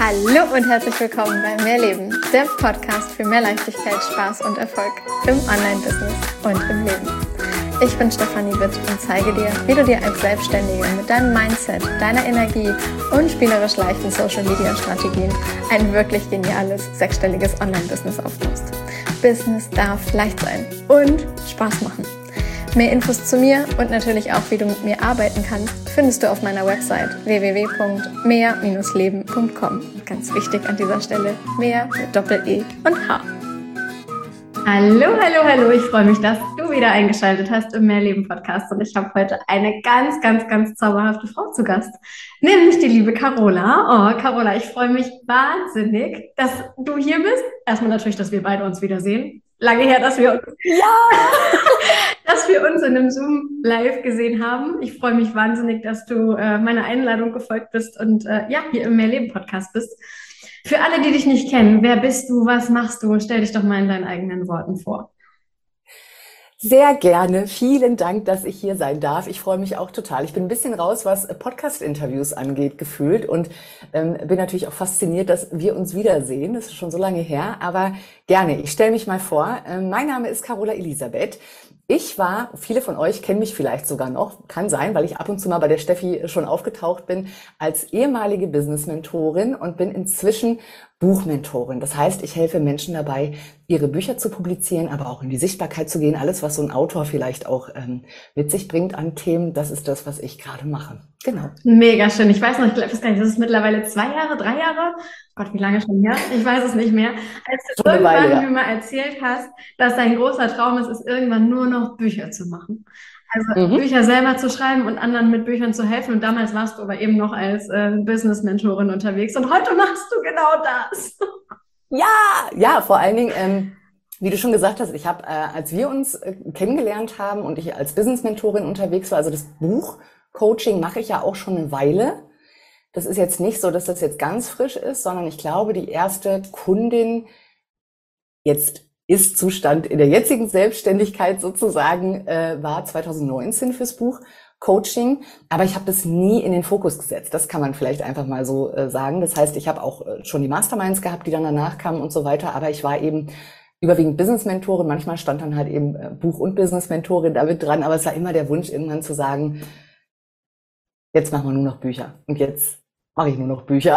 Hallo und herzlich willkommen bei Mehrleben, der Podcast für mehr Leichtigkeit, Spaß und Erfolg im Online-Business und im Leben. Ich bin Stefanie Witt und zeige dir, wie du dir als Selbstständige mit deinem Mindset, deiner Energie und spielerisch leichten Social-Media-Strategien ein wirklich geniales, sechsstelliges Online-Business aufbaust. Business darf leicht sein und Spaß machen. Mehr Infos zu mir und natürlich auch, wie du mit mir arbeiten kannst, findest du auf meiner Website www.mehr-leben.com. Ganz wichtig an dieser Stelle, mehr mit Doppel-E und H. Hallo, ich freue mich, dass du wieder eingeschaltet hast im Mehrleben-Podcast und ich habe heute eine ganz zauberhafte Frau zu Gast, nämlich die liebe Carola. Oh, Carola, ich freue mich wahnsinnig, dass du hier bist. Erstmal natürlich, dass wir beide uns wiedersehen. Lange her, dass wir uns in einem Zoom live gesehen haben. Ich freue mich wahnsinnig, dass du meiner Einladung gefolgt bist und hier im Mehrleben-Podcast bist. Für alle, die dich nicht kennen, wer bist du, was machst du? Stell dich doch mal in deinen eigenen Worten vor. Sehr gerne. Vielen Dank, dass ich hier sein darf. Ich freue mich auch total. Ich bin ein bisschen raus, was Podcast-Interviews angeht, gefühlt und bin natürlich auch fasziniert, dass wir uns wiedersehen. Das ist schon so lange her, aber gerne. Ich stelle mich mal vor. Mein Name ist Carola Elisabeth. Viele von euch kennen mich vielleicht sogar noch, kann sein, weil ich ab und zu mal bei der Steffi schon aufgetaucht bin, als ehemalige Business-Mentorin und bin inzwischen Buchmentorin. Das heißt, ich helfe Menschen dabei, ihre Bücher zu publizieren, aber auch in die Sichtbarkeit zu gehen. Alles, was so ein Autor vielleicht auch mit sich bringt an Themen, das ist das, was ich gerade mache. Genau. Mega schön. Ich weiß noch, ich weiß gar nicht, das ist mittlerweile 2 Jahre, 3 Jahre? Gott, wie lange schon her? Ich weiß es nicht mehr. Als du irgendwann mir mal erzählt hast, dass dein großer Traum ist, irgendwann nur noch Bücher zu machen. Also Bücher selber zu schreiben und anderen mit Büchern zu helfen. Und damals warst du aber eben noch als Business-Mentorin unterwegs. Und heute machst du genau das. Ja, vor allen Dingen, wie du schon gesagt hast, ich habe, als wir uns kennengelernt haben und ich als Business-Mentorin unterwegs war, also das Buch-Coaching mache ich ja auch schon eine Weile. Das ist jetzt nicht so, dass das jetzt ganz frisch ist, sondern ich glaube, die erste Kundin jetzt Ist-Zustand in der jetzigen Selbstständigkeit sozusagen war 2019 fürs Buch Coaching, aber ich habe das nie in den Fokus gesetzt. Das kann man vielleicht einfach mal so sagen. Das heißt, ich habe auch schon die Masterminds gehabt, die dann danach kamen und so weiter, aber ich war eben überwiegend Business-Mentorin. Manchmal stand dann halt eben Buch- und Business-Mentorin damit dran, aber es war immer der Wunsch, irgendwann zu sagen, jetzt machen wir nur noch Bücher und jetzt mache ich nur noch Bücher.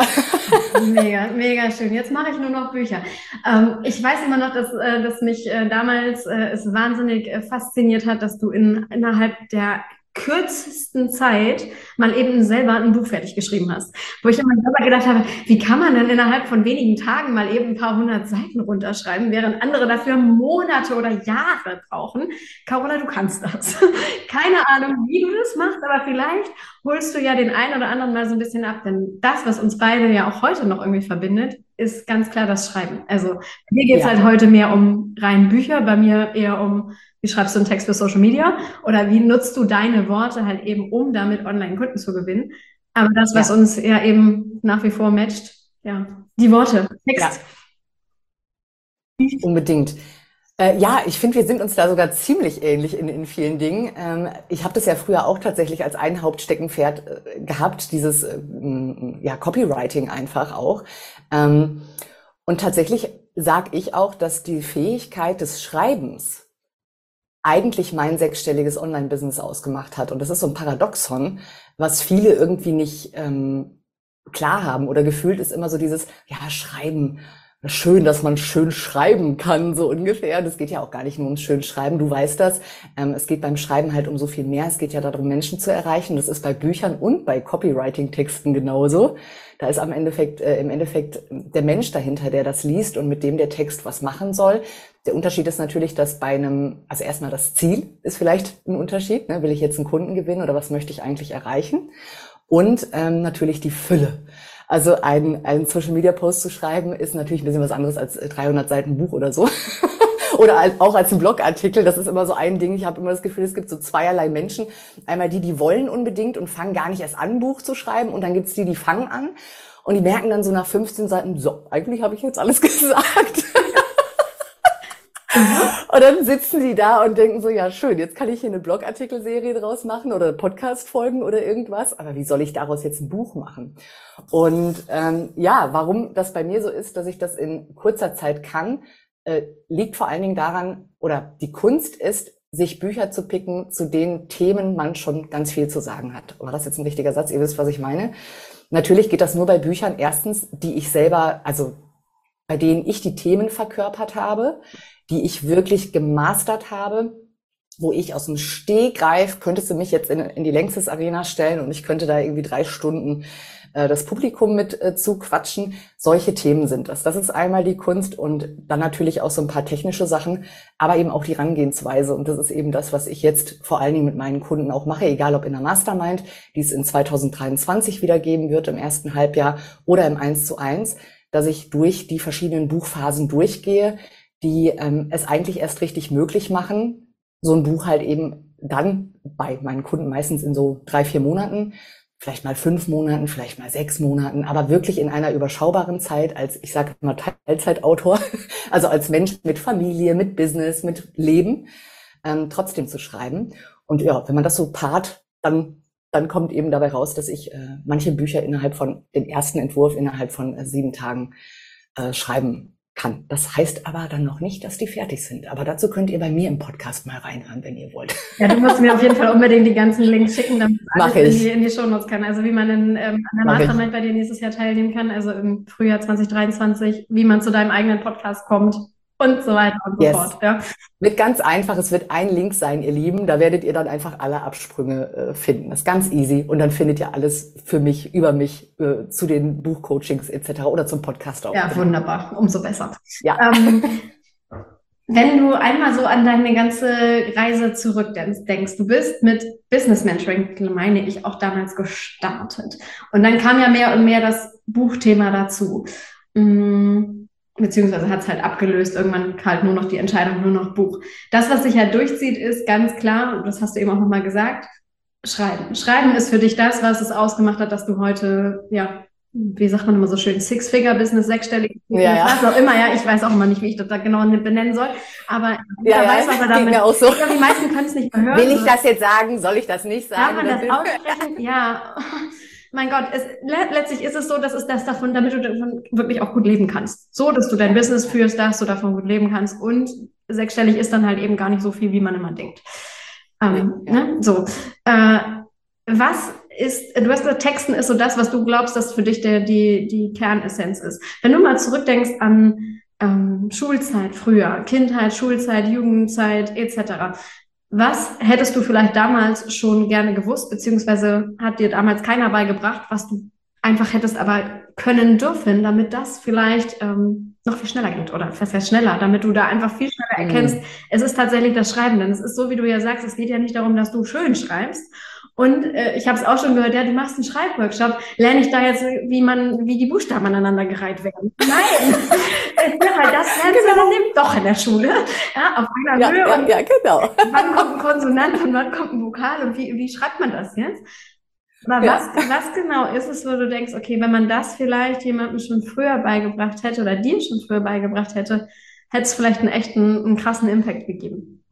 Mega schön. Jetzt mache ich nur noch Bücher. Ich weiß immer noch, dass mich damals es wahnsinnig fasziniert hat, dass du innerhalb der kürzesten Zeit mal eben selber ein Buch fertig geschrieben hast. Wo ich immer selber gedacht habe, wie kann man denn innerhalb von wenigen Tagen mal eben ein paar 100 Seiten runterschreiben, während andere dafür Monate oder Jahre brauchen. Carola, du kannst das. Keine Ahnung, wie du das machst, aber vielleicht holst du ja den einen oder anderen mal so ein bisschen ab, denn das, was uns beide ja auch heute noch irgendwie verbindet, ist ganz klar das Schreiben. Also bei dir geht es halt heute mehr um rein Bücher, bei mir eher um, wie schreibst du einen Text für Social Media oder wie nutzt du deine Worte halt eben, um damit Online-Kunden zu gewinnen. Aber das, was uns ja eben nach wie vor matcht, die Worte, Text. Ja. Unbedingt. Ich finde, wir sind uns da sogar ziemlich ähnlich in vielen Dingen. Ich habe das ja früher auch tatsächlich als ein Hauptsteckenpferd gehabt, dieses Copywriting einfach auch. Und tatsächlich sage ich auch, dass die Fähigkeit des Schreibens eigentlich mein sechsstelliges Online-Business ausgemacht hat. Und das ist so ein Paradoxon, was viele irgendwie nicht klar haben oder gefühlt ist immer so dieses, Schreiben. Schön, dass man schön schreiben kann, so ungefähr. Das geht ja auch gar nicht nur ums schön Schreiben, du weißt das. Es geht beim Schreiben halt um so viel mehr. Es geht ja darum, Menschen zu erreichen. Das ist bei Büchern und bei Copywriting-Texten genauso. Da ist im Endeffekt der Mensch dahinter, der das liest und mit dem der Text was machen soll. Der Unterschied ist natürlich, dass also erstmal das Ziel ist vielleicht ein Unterschied. Ne? Will ich jetzt einen Kunden gewinnen oder was möchte ich eigentlich erreichen? Und natürlich die Fülle. Also einen Social-Media-Post zu schreiben, ist natürlich ein bisschen was anderes als 300 Seiten Buch oder so. Oder auch als ein Blogartikel. Das ist immer so ein Ding. Ich habe immer das Gefühl, es gibt so zweierlei Menschen. Einmal die wollen unbedingt und fangen gar nicht erst an, ein Buch zu schreiben. Und dann gibt's die fangen an. Und die merken dann so nach 15 Seiten, so, eigentlich habe ich jetzt alles gesagt. Und dann sitzen die da und denken so, ja schön, jetzt kann ich hier eine Blogartikelserie draus machen oder Podcast-Folgen oder irgendwas, aber wie soll ich daraus jetzt ein Buch machen? Und ja, warum das bei mir so ist, dass ich das in kurzer Zeit kann, liegt vor allen Dingen daran, oder die Kunst ist, sich Bücher zu picken, zu denen Themen man schon ganz viel zu sagen hat. War das jetzt ein richtiger Satz? Ihr wisst, was ich meine. Natürlich geht das nur bei Büchern, erstens, die ich selber, also bei denen ich die Themen verkörpert habe, die ich wirklich gemastert habe, wo ich aus dem Stegreif, könntest du mich jetzt in die Längstes Arena stellen und ich könnte da irgendwie 3 Stunden das Publikum mit zuquatschen. Solche Themen sind das. Das ist einmal die Kunst und dann natürlich auch so ein paar technische Sachen, aber eben auch die Herangehensweise. Und das ist eben das, was ich jetzt vor allen Dingen mit meinen Kunden auch mache, egal ob in der Mastermind, die es in 2023 wieder geben wird, im ersten Halbjahr oder im 1:1, dass ich durch die verschiedenen Buchphasen durchgehe, die es eigentlich erst richtig möglich machen, so ein Buch halt eben dann bei meinen Kunden meistens in so 3, 4 Monaten, vielleicht mal 5 Monaten, vielleicht mal 6 Monaten, aber wirklich in einer überschaubaren Zeit als, ich sage mal, Teilzeitautor, also als Mensch mit Familie, mit Business, mit Leben, trotzdem zu schreiben. Und ja, wenn man das so paart, dann kommt eben dabei raus, dass ich manche Bücher den ersten Entwurf innerhalb von 7 Tagen schreiben kann. Das heißt aber dann noch nicht, dass die fertig sind. Aber dazu könnt ihr bei mir im Podcast mal reinhören, wenn ihr wollt. Ja, du musst mir auf jeden Fall unbedingt die ganzen Links schicken, damit Mach alles ich. in die Shownotes kann. Also wie man an der Mach ich. Mastermind bei dir nächstes Jahr teilnehmen kann, also im Frühjahr 2023, wie man zu deinem eigenen Podcast kommt und so weiter und so Yes. fort. Ja. Wird ganz einfach. Es wird ein Link sein, ihr Lieben. Da werdet ihr dann einfach alle Absprünge finden. Das ist ganz easy. Und dann findet ihr alles für mich, über mich, zu den Buchcoachings etc. oder zum Podcast auch. Ja, wunderbar. Umso besser. Ja. Wenn du einmal so an deine ganze Reise zurückdenkst, du bist mit Business Mentoring, meine ich, auch damals gestartet. Und dann kam ja mehr und mehr das Buchthema dazu. Beziehungsweise hat es halt abgelöst, irgendwann halt nur noch die Entscheidung, nur noch Buch. Das, was sich halt durchzieht, ist ganz klar, und das hast du eben auch nochmal gesagt, Schreiben. Schreiben ist für dich das, was es ausgemacht hat, dass du heute, ja, wie sagt man immer so schön, Six-Figure-Business, 6-stellig, Ja. was auch immer, ja, ich weiß auch immer nicht, wie ich das da genau benennen soll, aber Ja, weiß, was er geht damit, mir auch so. ich glaube, die meisten können es nicht mehr hören. Will ich das jetzt sagen? Soll ich das nicht sagen? Darf man das aussprechen? Ja. Mein Gott, letztlich ist es so, dass es das davon, damit du davon wirklich auch gut leben kannst. So, dass du dein Business führst, dass du davon gut leben kannst. Und 6-stellig ist dann halt eben gar nicht so viel, wie man immer denkt. Ne? So. Was ist, du hast gesagt, Texten ist so das, was du glaubst, dass für dich die Kernessenz ist. Wenn du mal zurückdenkst an Schulzeit früher, Kindheit, Schulzeit, Jugendzeit etc., was hättest du vielleicht damals schon gerne gewusst, beziehungsweise hat dir damals keiner beigebracht, was du einfach hättest aber können dürfen, damit das vielleicht noch viel schneller geht oder was heißt schneller, damit du da einfach viel schneller erkennst, es ist tatsächlich das Schreiben, denn es ist so, wie du ja sagst, es geht ja nicht darum, dass du schön schreibst. Und ich habe es auch schon gehört, ja, du machst einen Schreibworkshop, lerne ich da jetzt, wie die Buchstaben aneinander gereiht werden? Nein, das lernst du dann eben doch in der Schule, ja, auf einer Höhe. Und genau. Wann kommt ein Konsonant und wann kommt ein Vokal und wie schreibt man das jetzt? Aber was genau ist es, wo du denkst, okay, wenn man das vielleicht jemandem schon früher beigebracht hätte oder dir schon früher beigebracht hätte, hätte es vielleicht einen krassen Impact gegeben?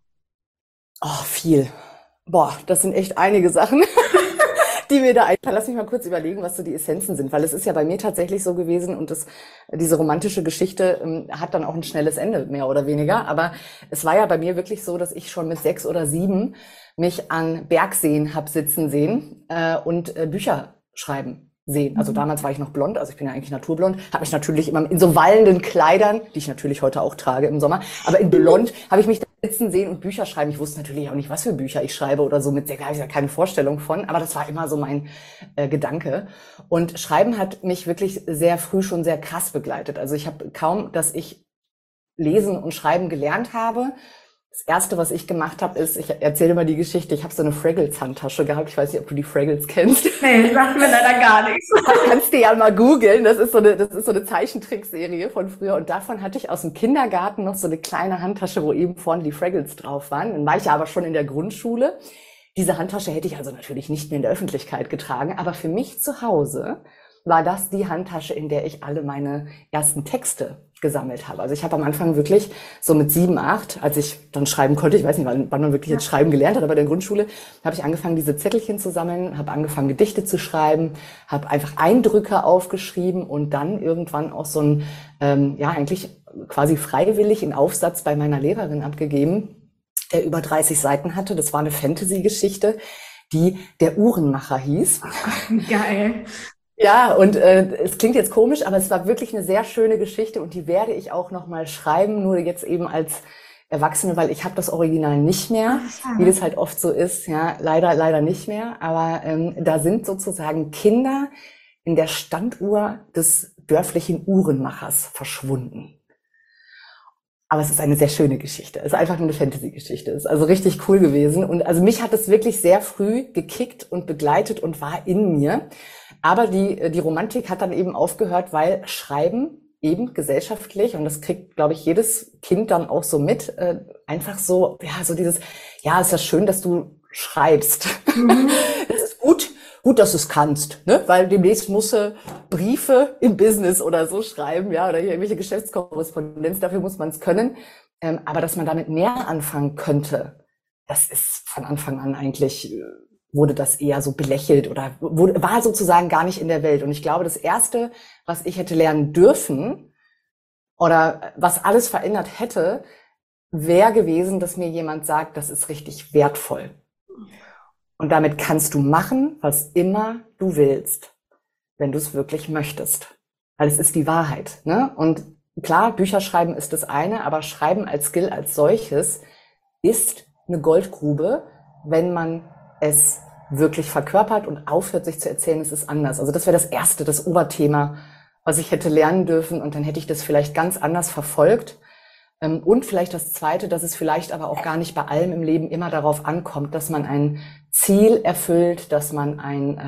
Oh, viel. Boah, das sind echt einige Sachen, die mir da einfallen. Lass mich mal kurz überlegen, was so die Essenzen sind, weil es ist ja bei mir tatsächlich so gewesen und diese romantische Geschichte hat dann auch ein schnelles Ende, mehr oder weniger. Aber es war ja bei mir wirklich so, dass ich schon mit 6 oder 7 mich an Bergseen hab sitzen sehen und Bücher schreiben sehen. Also damals war ich noch blond, also ich bin ja eigentlich naturblond, habe mich natürlich immer in so wallenden Kleidern, die ich natürlich heute auch trage im Sommer, aber in blond habe ich mich da sitzen sehen und Bücher schreiben. Ich wusste natürlich auch nicht, was für Bücher ich schreibe oder so, da habe ich ja keine Vorstellung von, aber das war immer so mein Gedanke. Und Schreiben hat mich wirklich sehr früh schon sehr krass begleitet. Also ich habe kaum, dass ich lesen und schreiben gelernt habe. Das Erste, was ich gemacht habe, ist, ich erzähle mal die Geschichte, ich habe so eine Fraggles-Handtasche gehabt. Ich weiß nicht, ob du die Fraggles kennst. Nee, sagt mir leider gar nichts. Kannst du ja mal googeln. Das ist so eine Zeichentrickserie von früher. Und davon hatte ich aus dem Kindergarten noch so eine kleine Handtasche, wo eben vorne die Fraggles drauf waren. Dann war ich ja aber schon in der Grundschule. Diese Handtasche hätte ich also natürlich nicht mehr in der Öffentlichkeit getragen. Aber für mich zu Hause war das die Handtasche, in der ich alle meine ersten Texte gesammelt habe. Also ich habe am Anfang wirklich so mit 7, 8, als ich dann schreiben konnte, ich weiß nicht, wann man wirklich jetzt schreiben gelernt hat, aber in der Grundschule habe ich angefangen, diese Zettelchen zu sammeln, habe angefangen, Gedichte zu schreiben, habe einfach Eindrücke aufgeschrieben und dann irgendwann auch so ein, eigentlich quasi freiwillig einen Aufsatz bei meiner Lehrerin abgegeben, der über 30 Seiten hatte. Das war eine Fantasy-Geschichte, die Der Uhrenmacher hieß. Geil. Ja, und es klingt jetzt komisch, aber es war wirklich eine sehr schöne Geschichte und die werde ich auch noch mal schreiben, nur jetzt eben als Erwachsene, weil ich habe das Original nicht mehr, wie das halt oft so ist, ja, leider nicht mehr. Aber da sind sozusagen Kinder in der Standuhr des dörflichen Uhrenmachers verschwunden. Aber es ist eine sehr schöne Geschichte. Es ist einfach nur eine Fantasy-Geschichte. Es ist also richtig cool gewesen. Und also mich hat es wirklich sehr früh gekickt und begleitet und war in mir. Aber die Romantik hat dann eben aufgehört, weil Schreiben eben gesellschaftlich, und das kriegt, glaube ich, jedes Kind dann auch so mit, einfach so, ja, so dieses, ja, ist ja schön, dass du schreibst. Das ist gut, dass du es kannst, ne? Weil demnächst musst du Briefe im Business oder so schreiben, ja, oder hier irgendwelche Geschäftskorrespondenz, dafür muss man es können. Aber dass man damit mehr anfangen könnte, das ist von Anfang an eigentlich, wurde das eher so belächelt oder war sozusagen gar nicht in der Welt. Und ich glaube, das Erste, was ich hätte lernen dürfen oder was alles verändert hätte, wäre gewesen, dass mir jemand sagt, das ist richtig wertvoll. Und damit kannst du machen, was immer du willst, wenn du es wirklich möchtest. Weil es ist die Wahrheit, ne? Und klar, Bücher schreiben ist das eine, aber Schreiben als Skill als solches ist eine Goldgrube, wenn man es wirklich verkörpert und aufhört, sich zu erzählen, es ist anders. Also das wäre das Erste, das Oberthema, was ich hätte lernen dürfen. Und dann hätte ich das vielleicht ganz anders verfolgt. Und vielleicht das Zweite, dass es vielleicht aber auch gar nicht bei allem im Leben immer darauf ankommt, dass man ein Ziel erfüllt, dass man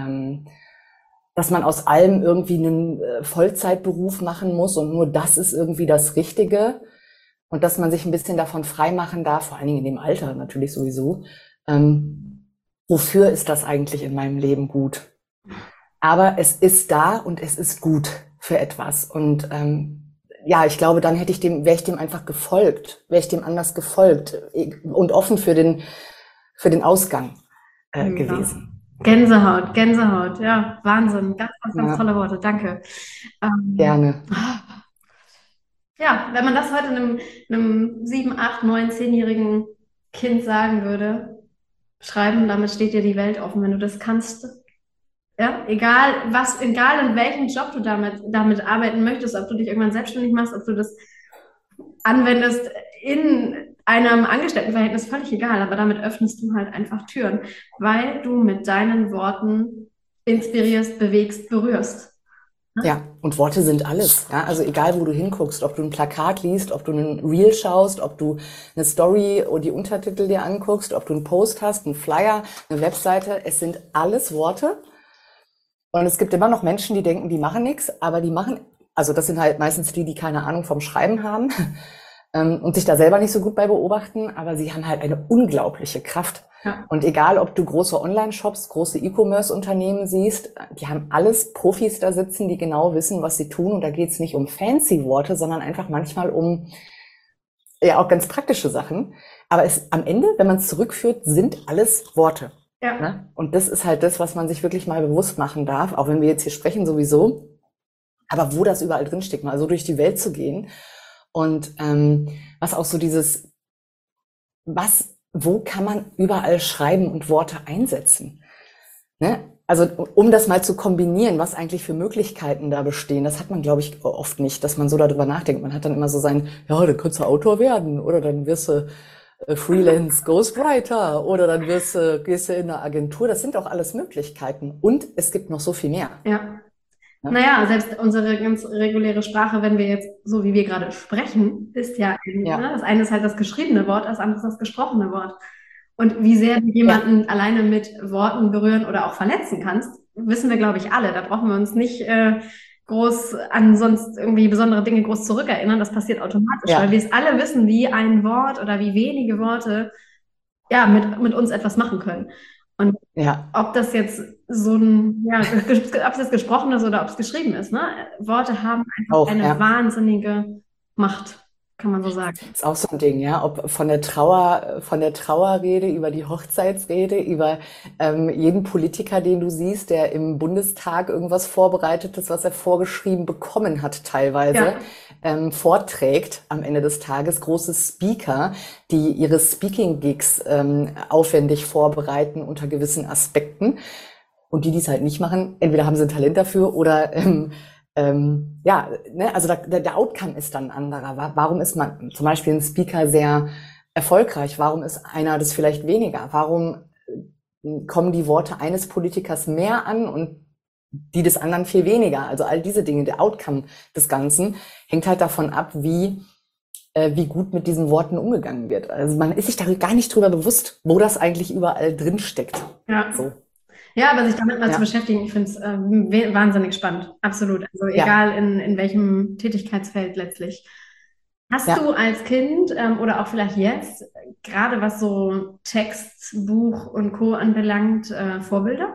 aus allem irgendwie einen Vollzeitberuf machen muss und nur das ist irgendwie das Richtige und dass man sich ein bisschen davon frei machen darf, vor allen Dingen in dem Alter natürlich sowieso. Wofür ist das eigentlich in meinem Leben gut? Aber es ist da und es ist gut für etwas und ja, ich glaube, dann wäre ich dem einfach gefolgt, wäre ich dem anders gefolgt und offen für den Ausgang gewesen. Gänsehaut, ja, Wahnsinn, ganz tolle Worte, danke. Gerne. Ja, wenn man das heute einem 7, 8, 9, 10-jährigen Kind sagen würde, schreiben, damit steht dir die Welt offen, wenn du das kannst. Ja, egal in welchem Job du damit arbeiten möchtest, ob du dich irgendwann selbstständig machst, ob du das anwendest in einem Angestelltenverhältnis, völlig egal, aber damit öffnest du halt einfach Türen, weil du mit deinen Worten inspirierst, bewegst, berührst. Ne? Ja, und Worte sind alles. Ja? Also egal, wo du hinguckst, ob du ein Plakat liest, ob du ein Reel schaust, ob du eine Story oder die Untertitel dir anguckst, ob du einen Post hast, einen Flyer, eine Webseite, es sind alles Worte. Und es gibt immer noch Menschen, die denken, die machen nichts, aber die machen, also das sind halt meistens die keine Ahnung vom Schreiben haben und sich da selber nicht so gut bei beobachten, aber sie haben halt eine unglaubliche Kraft. Ja. Und egal, ob du große Online-Shops, große E-Commerce-Unternehmen siehst, die haben alles Profis da sitzen, die genau wissen, was sie tun. Und da geht es nicht um fancy Worte, sondern einfach manchmal um ja auch ganz praktische Sachen. Aber am Ende, wenn man es zurückführt, sind alles Worte. Ja. Ne? Und das ist halt das, was man sich wirklich mal bewusst machen darf, auch wenn wir jetzt hier sprechen sowieso. Aber wo das überall drinsteckt, mal so durch die Welt zu gehen. Und was auch so wo kann man überall schreiben und Worte einsetzen? Ne? Also um das mal zu kombinieren, was eigentlich für Möglichkeiten da bestehen, das hat man, glaube ich, oft nicht, dass man so darüber nachdenkt. Man hat dann immer so dann kannst du Autor werden oder dann wirst du Freelance Ghostwriter oder dann gehst du in eine Agentur. Das sind auch alles Möglichkeiten. Und es gibt noch so viel mehr. Ja. Naja, selbst unsere ganz reguläre Sprache, wenn wir jetzt, so wie wir gerade sprechen, ist ja, ne? Das eine ist halt das geschriebene Wort, das andere ist das gesprochene Wort. Und wie sehr du jemanden alleine mit Worten berühren oder auch verletzen kannst, wissen wir, glaube ich, alle. Da brauchen wir uns nicht groß an sonst irgendwie besondere Dinge groß zurückerinnern. Das passiert automatisch, weil wir es alle wissen, wie ein Wort oder wie wenige Worte ja mit uns etwas machen können. Ja, Ob das jetzt so ein, ja, ob es jetzt gesprochen ist oder ob es geschrieben ist, ne? Worte haben einfach auch, eine ja. wahnsinnige Macht, kann man so sagen. Ist auch so ein Ding, ja. Ob von der Trauerrede über die Hochzeitsrede, über jeden Politiker, den du siehst, der im Bundestag irgendwas Vorbereitetes, was er vorgeschrieben bekommen hat, teilweise, Ja, vorträgt am Ende des Tages. Große Speaker, die ihre Speaking-Gigs aufwendig vorbereiten unter gewissen Aspekten. Und die es halt nicht machen, entweder haben sie ein Talent dafür oder ja, ne, also der Outcome ist dann ein anderer. Warum ist man zum Beispiel ein Speaker sehr erfolgreich? Warum ist einer das vielleicht weniger? Warum kommen die Worte eines Politikers mehr an und die des anderen viel weniger? Also all diese Dinge, der Outcome des Ganzen hängt halt davon ab, wie gut mit diesen Worten umgegangen wird. Also man ist sich da gar nicht drüber bewusst, wo das eigentlich überall drin steckt. ja. So, Ja, aber sich damit mal zu ja, beschäftigen, ich finde es wahnsinnig spannend. Absolut. Also ja, egal in welchem Tätigkeitsfeld letztlich. Hast du ja. als Kind oder auch vielleicht jetzt, gerade was so Text, Buch und Co. anbelangt, Vorbilder?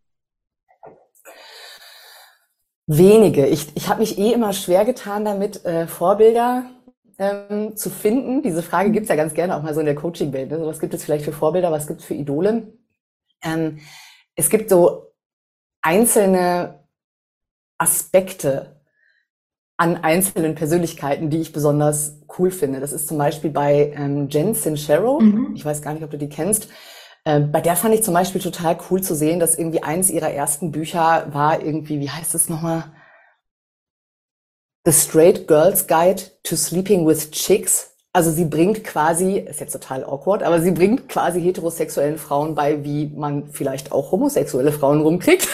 Wenige. Ich habe mich eh immer schwer getan damit, Vorbilder zu finden. Diese Frage gibt's ja ganz gerne auch mal so in der Coaching-Welt. Ne? So, was gibt es vielleicht für Vorbilder, was gibt es für Idole? Ähm, Es gibt so einzelne Aspekte an einzelnen Persönlichkeiten, die ich besonders cool finde. Das ist zum Beispiel bei Jen Sincero. Ich Mhm. weiß gar nicht, ob du die kennst. Bei der fand ich zum Beispiel total cool zu sehen, dass irgendwie eines ihrer ersten Bücher war irgendwie, wie heißt es nochmal? The Straight Girl's Guide to Sleeping with Chicks. Also sie bringt quasi, ist jetzt total awkward, aber sie bringt quasi heterosexuellen Frauen bei, wie man vielleicht auch homosexuelle Frauen rumkriegt.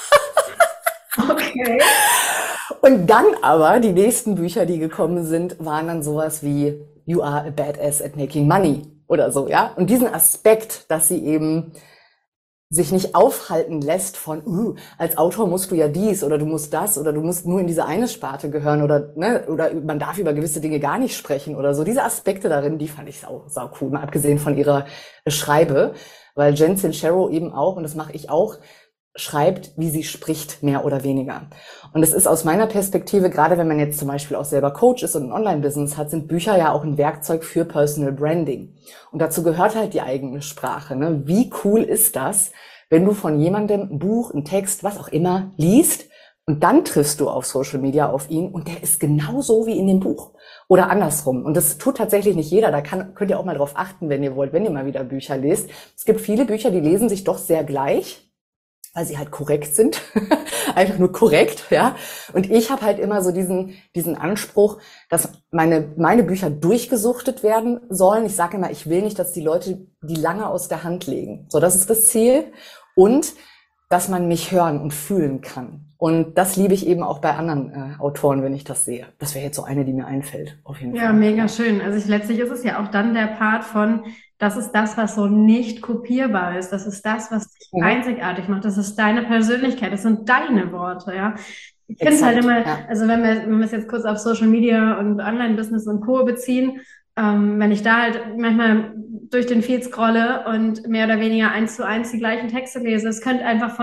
Okay. Und dann aber, die nächsten Bücher, die gekommen sind, waren dann sowas wie You are a badass at making money oder so, ja. Und diesen Aspekt, dass sie eben sich nicht aufhalten lässt von, als Autor musst du ja dies oder du musst das oder du musst nur in diese eine Sparte gehören oder, ne, oder man darf über gewisse Dinge gar nicht sprechen oder so. Diese Aspekte darin, die fand ich sau cool, mal abgesehen von ihrer Schreibe, weil Jen Sincero eben auch, und das mache ich auch, schreibt, wie sie spricht, mehr oder weniger. Und es ist aus meiner Perspektive, gerade wenn man jetzt zum Beispiel auch selber Coach ist und ein Online-Business hat, sind Bücher ja auch ein Werkzeug für Personal Branding. Und dazu gehört halt die eigene Sprache. Ne? Wie cool ist das, wenn du von jemandem ein Buch, ein Text, was auch immer liest und dann triffst du auf Social Media auf ihn und der ist genauso wie in dem Buch. Oder andersrum. Und das tut tatsächlich nicht jeder. Da könnt ihr auch mal drauf achten, wenn ihr wollt, wenn ihr mal wieder Bücher lest. Es gibt viele Bücher, die lesen sich doch sehr gleich, weil sie halt korrekt sind, einfach nur korrekt, ja. Und ich habe halt immer so diesen Anspruch, dass meine Bücher durchgesuchtet werden sollen. Ich sage immer, ich will nicht, dass die Leute die lange aus der Hand legen. So, das ist das Ziel. Und dass man mich hören und fühlen kann. Und das liebe ich eben auch bei anderen Autoren, wenn ich das sehe. Das wäre jetzt so eine, die mir einfällt, auf jeden Ja, Fall. mega Ja. schön. Also letztlich ist es ja auch dann der Part von, das ist das, was so nicht kopierbar ist. Das ist das, was dich Mhm. einzigartig macht. Das ist deine Persönlichkeit. Das sind deine Worte, ja. Ich finde es halt Exakt, immer, ja. also wenn wir es jetzt kurz auf Social Media und Online-Business und Co. beziehen, wenn ich da halt manchmal durch den Feed scrolle und mehr oder weniger eins zu eins die gleichen Texte lese, es könnte einfach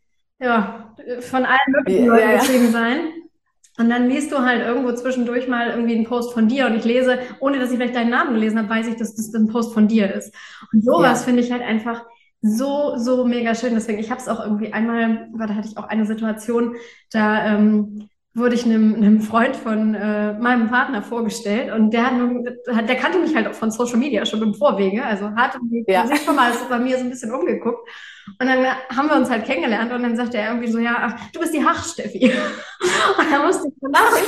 ja, von allen möglichen Ja, Leuten ja, ja. geschrieben sein. Und dann liest du halt irgendwo zwischendurch mal irgendwie einen Post von dir und ich lese, ohne dass ich vielleicht deinen Namen gelesen habe, weiß ich, dass das ein Post von dir ist. Und sowas Ja. finde ich halt einfach so mega schön. Deswegen, ich habe es auch irgendwie einmal, da hatte ich auch eine Situation, da wurde ich einem Freund von meinem Partner vorgestellt und der kannte mich halt auch von Social Media schon im Vorwege, also hatte Ja. sich schon mal so bei mir so ein bisschen umgeguckt. Und dann haben wir uns halt kennengelernt und dann sagte er irgendwie so, ja, ach, du bist die Hach-Steffi. Und da musste ich so lachen.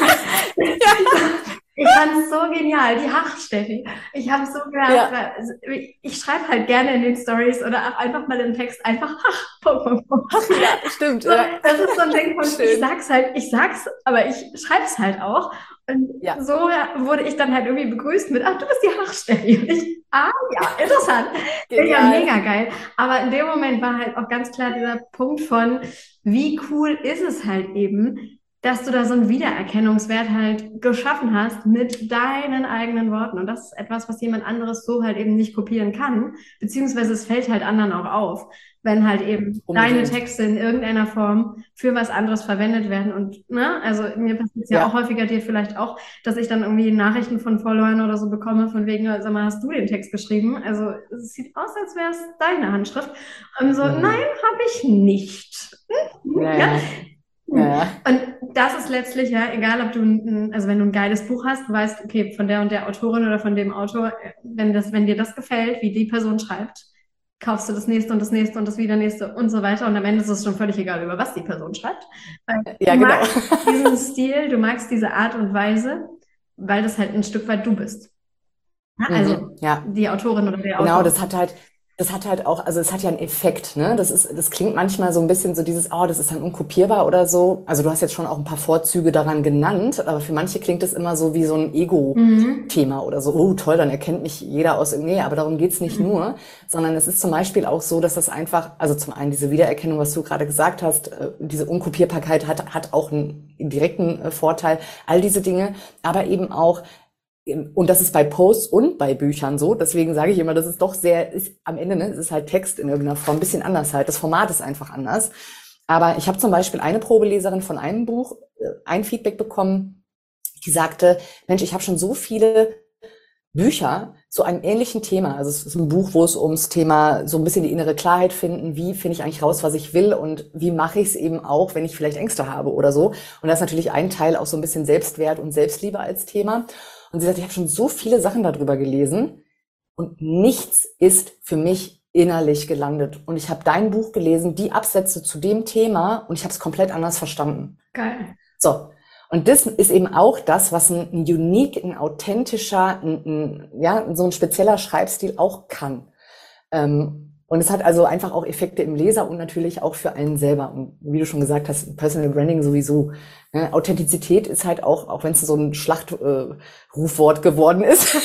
Ich fand es so genial, die Hach-Steffi. Ich habe so gedacht, Ja. ich schreibe halt gerne in den Stories oder auch einfach mal im Text einfach Hach. Punkt, Punkt, Punkt. Ach ja, stimmt. So, Ja. das ist so ein Ding von, Schön. ich sag's, aber ich schreib's halt auch. Und Ja. so wurde ich dann halt irgendwie begrüßt mit, ach, du bist die Hach-Steffi. Und ich, ja, interessant. Ja, Genial. mega geil. Aber in dem Moment war halt auch ganz klar dieser Punkt von, wie cool ist es halt eben, dass du da so einen Wiedererkennungswert halt geschaffen hast mit deinen eigenen Worten. Und das ist etwas, was jemand anderes so halt eben nicht kopieren kann, beziehungsweise es fällt halt anderen auch auf, wenn halt eben deine Unbedingt. Texte in irgendeiner Form für was anderes verwendet werden. Und ne, also mir passiert es ja auch Ja. häufiger, dir vielleicht auch, dass ich dann irgendwie Nachrichten von Followern oder so bekomme, von wegen, sag mal, hast du den Text geschrieben? Also es sieht aus, als wäre es deine Handschrift. Und so, nein, Mhm. habe ich nicht. Ja, Ja, ja, ja, ja. und das ist letztlich ja egal, ob du, also wenn du ein geiles Buch hast, du weißt, okay, von der und der Autorin oder von dem Autor, wenn dir das gefällt, wie die Person schreibt, kaufst du das nächste und das nächste und das wieder nächste und so weiter. Und am Ende ist es schon völlig egal, über was die Person schreibt. Weil du Ja, genau. magst diesen Stil, du magst diese Art und Weise, weil das halt ein Stück weit du bist. Ja, Mhm. also Ja. die Autorin oder der Genau, Autor. das hat halt auch, also es hat ja einen Effekt, ne? Das klingt manchmal so ein bisschen so dieses, oh, das ist dann unkopierbar oder so. Also du hast jetzt schon auch ein paar Vorzüge daran genannt, aber für manche klingt es immer so wie so ein Mhm. Ego-Thema oder so. Oh, toll, dann erkennt mich jeder aus, nee, aber darum geht's nicht Mhm. nur, sondern es ist zum Beispiel auch so, dass das einfach, also zum einen diese Wiedererkennung, was du gerade gesagt hast, diese Unkopierbarkeit hat auch einen direkten Vorteil, all diese Dinge, aber eben auch und das ist bei Posts und bei Büchern so. Deswegen sage ich immer, das ist doch ist am Ende, ne, es ist halt Text in irgendeiner Form, ein bisschen anders halt. Das Format ist einfach anders. Aber ich habe zum Beispiel eine Probeleserin von einem Buch ein Feedback bekommen, die sagte, Mensch, ich habe schon so viele Bücher zu einem ähnlichen Thema. Also es ist ein Buch, wo es ums Thema so ein bisschen die innere Klarheit finden, wie finde ich eigentlich raus, was ich will und wie mache ich es eben auch, wenn ich vielleicht Ängste habe oder so. Und da ist natürlich ein Teil auch so ein bisschen Selbstwert und Selbstliebe als Thema. Und sie sagt, ich habe schon so viele Sachen darüber gelesen und nichts ist für mich innerlich gelandet. Und ich habe dein Buch gelesen, die Absätze zu dem Thema und ich habe es komplett anders verstanden. Geil. So. Und das ist eben auch das, was ein unique, ein authentischer, ja, so ein spezieller Schreibstil auch kann. Und es hat also einfach auch Effekte im Leser und natürlich auch für einen selber. Und wie du schon gesagt hast, Personal Branding sowieso. Ne? Authentizität ist halt auch wenn es so ein Schlachtrufwort geworden ist,